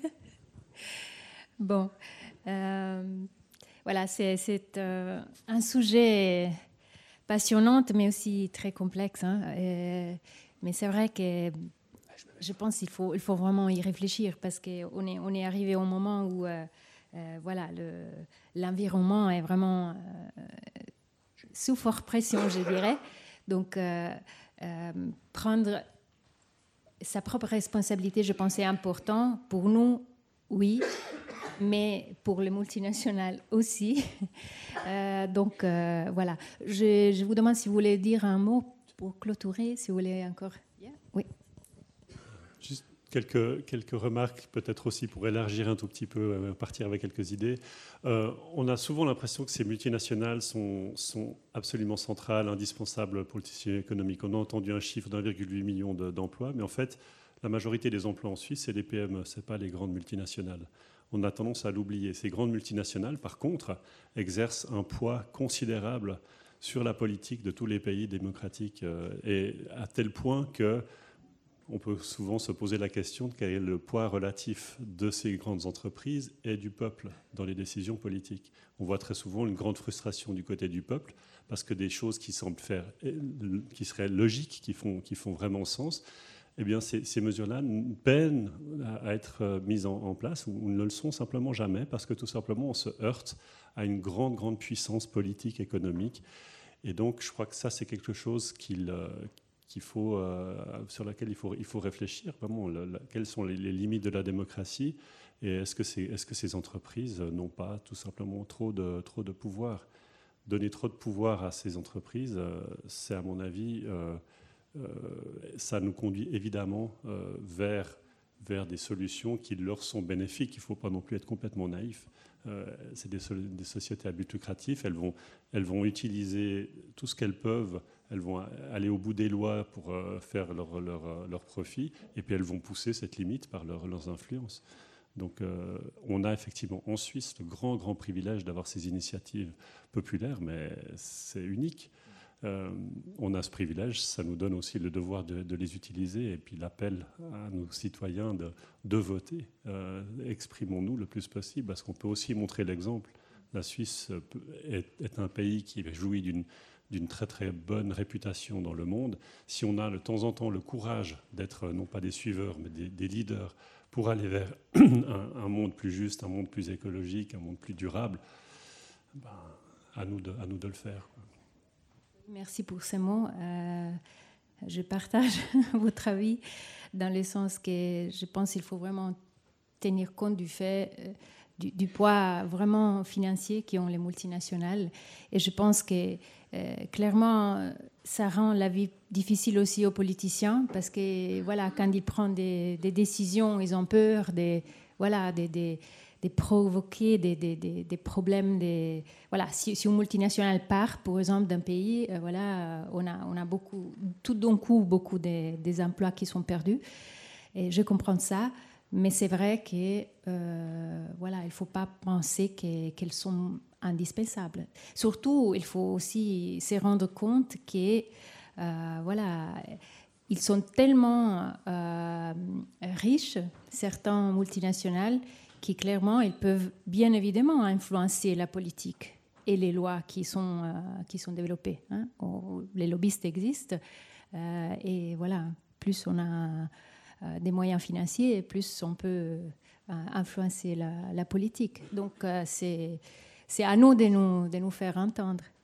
Bon, voilà, c'est un sujet passionnant, mais aussi très complexe, hein. Mais c'est vrai que je pense qu'il faut vraiment y réfléchir, parce qu'on est arrivé au moment où voilà, l'environnement est vraiment sous forte pression, je dirais. Donc, prendre sa propre responsabilité, je pense, est important. Pour nous, oui, mais pour les multinationales aussi. Donc, voilà. Je vous demande si vous voulez dire un mot pour clôturer, si vous voulez encore. Oui. Juste quelques remarques, peut-être aussi pour élargir un tout petit peu, partir avec quelques idées. On a souvent l'impression que ces multinationales sont absolument centrales, indispensables pour le tissu économique. On a entendu un chiffre d'1,8 million d'emplois, mais en fait, la majorité des emplois en Suisse, c'est les PME, ce n'est pas les grandes multinationales. On a tendance à l'oublier. Ces grandes multinationales, par contre, exercent un poids considérable sur la politique de tous les pays démocratiques, et à tel point qu'on peut souvent se poser la question de quel est le poids relatif de ces grandes entreprises et du peuple dans les décisions politiques. On voit très souvent une grande frustration du côté du peuple, parce que des choses qui semblent qui seraient logiques, qui font vraiment sens, eh bien ces mesures-là peinent à être mises en place, ou ne le sont simplement jamais, parce que tout simplement on se heurte à une grande puissance politique, économique. Et donc je crois que ça, c'est quelque chose sur laquelle il faut réfléchir, vraiment, quelles sont les limites de la démocratie, et est-ce que ces entreprises n'ont pas tout simplement trop de pouvoir. Donner trop de pouvoir à ces entreprises, c'est à mon avis, ça nous conduit évidemment vers des solutions qui leur sont bénéfiques. Il ne faut pas non plus être complètement naïf. C'est des sociétés à but lucratif, elles vont utiliser tout ce qu'elles peuvent, elles vont aller au bout des lois pour faire leur profit, et puis elles vont pousser cette limite par leurs influences. Donc on a effectivement en Suisse le grand privilège d'avoir ces initiatives populaires, mais c'est unique. On a ce privilège, ça nous donne aussi le devoir de les utiliser, et puis l'appel à nos citoyens de voter. Exprimons-nous le plus possible, parce qu'on peut aussi montrer l'exemple. La Suisse est un pays qui jouit d'une très bonne réputation dans le monde. Si on a de temps en temps le courage d'être non pas des suiveurs, mais des leaders pour aller vers un monde plus juste, un monde plus écologique, un monde plus durable, à nous de le faire. Merci pour ces mots. Je partage votre avis dans le sens que je pense qu'il faut vraiment tenir compte du fait du poids vraiment financier qu'ont les multinationales. Et je pense que clairement, ça rend la vie difficile aussi aux politiciens parce que voilà, quand ils prennent des décisions, ils ont peur de provoquer des problèmes. Voilà, si une multinationale part, par exemple, d'un pays, on a tout d'un coup beaucoup des emplois qui sont perdus. Et je comprends ça. Mais c'est vrai que il ne faut pas penser qu'elles sont indispensables. Surtout, il faut aussi se rendre compte que ils sont tellement riches, certains multinationales, qui clairement ils peuvent bien évidemment influencer la politique et les lois qui sont développées. Hein. Les lobbyistes existent et voilà, plus on a des moyens financiers, plus on peut influencer la politique. Donc c'est à nous de nous faire entendre.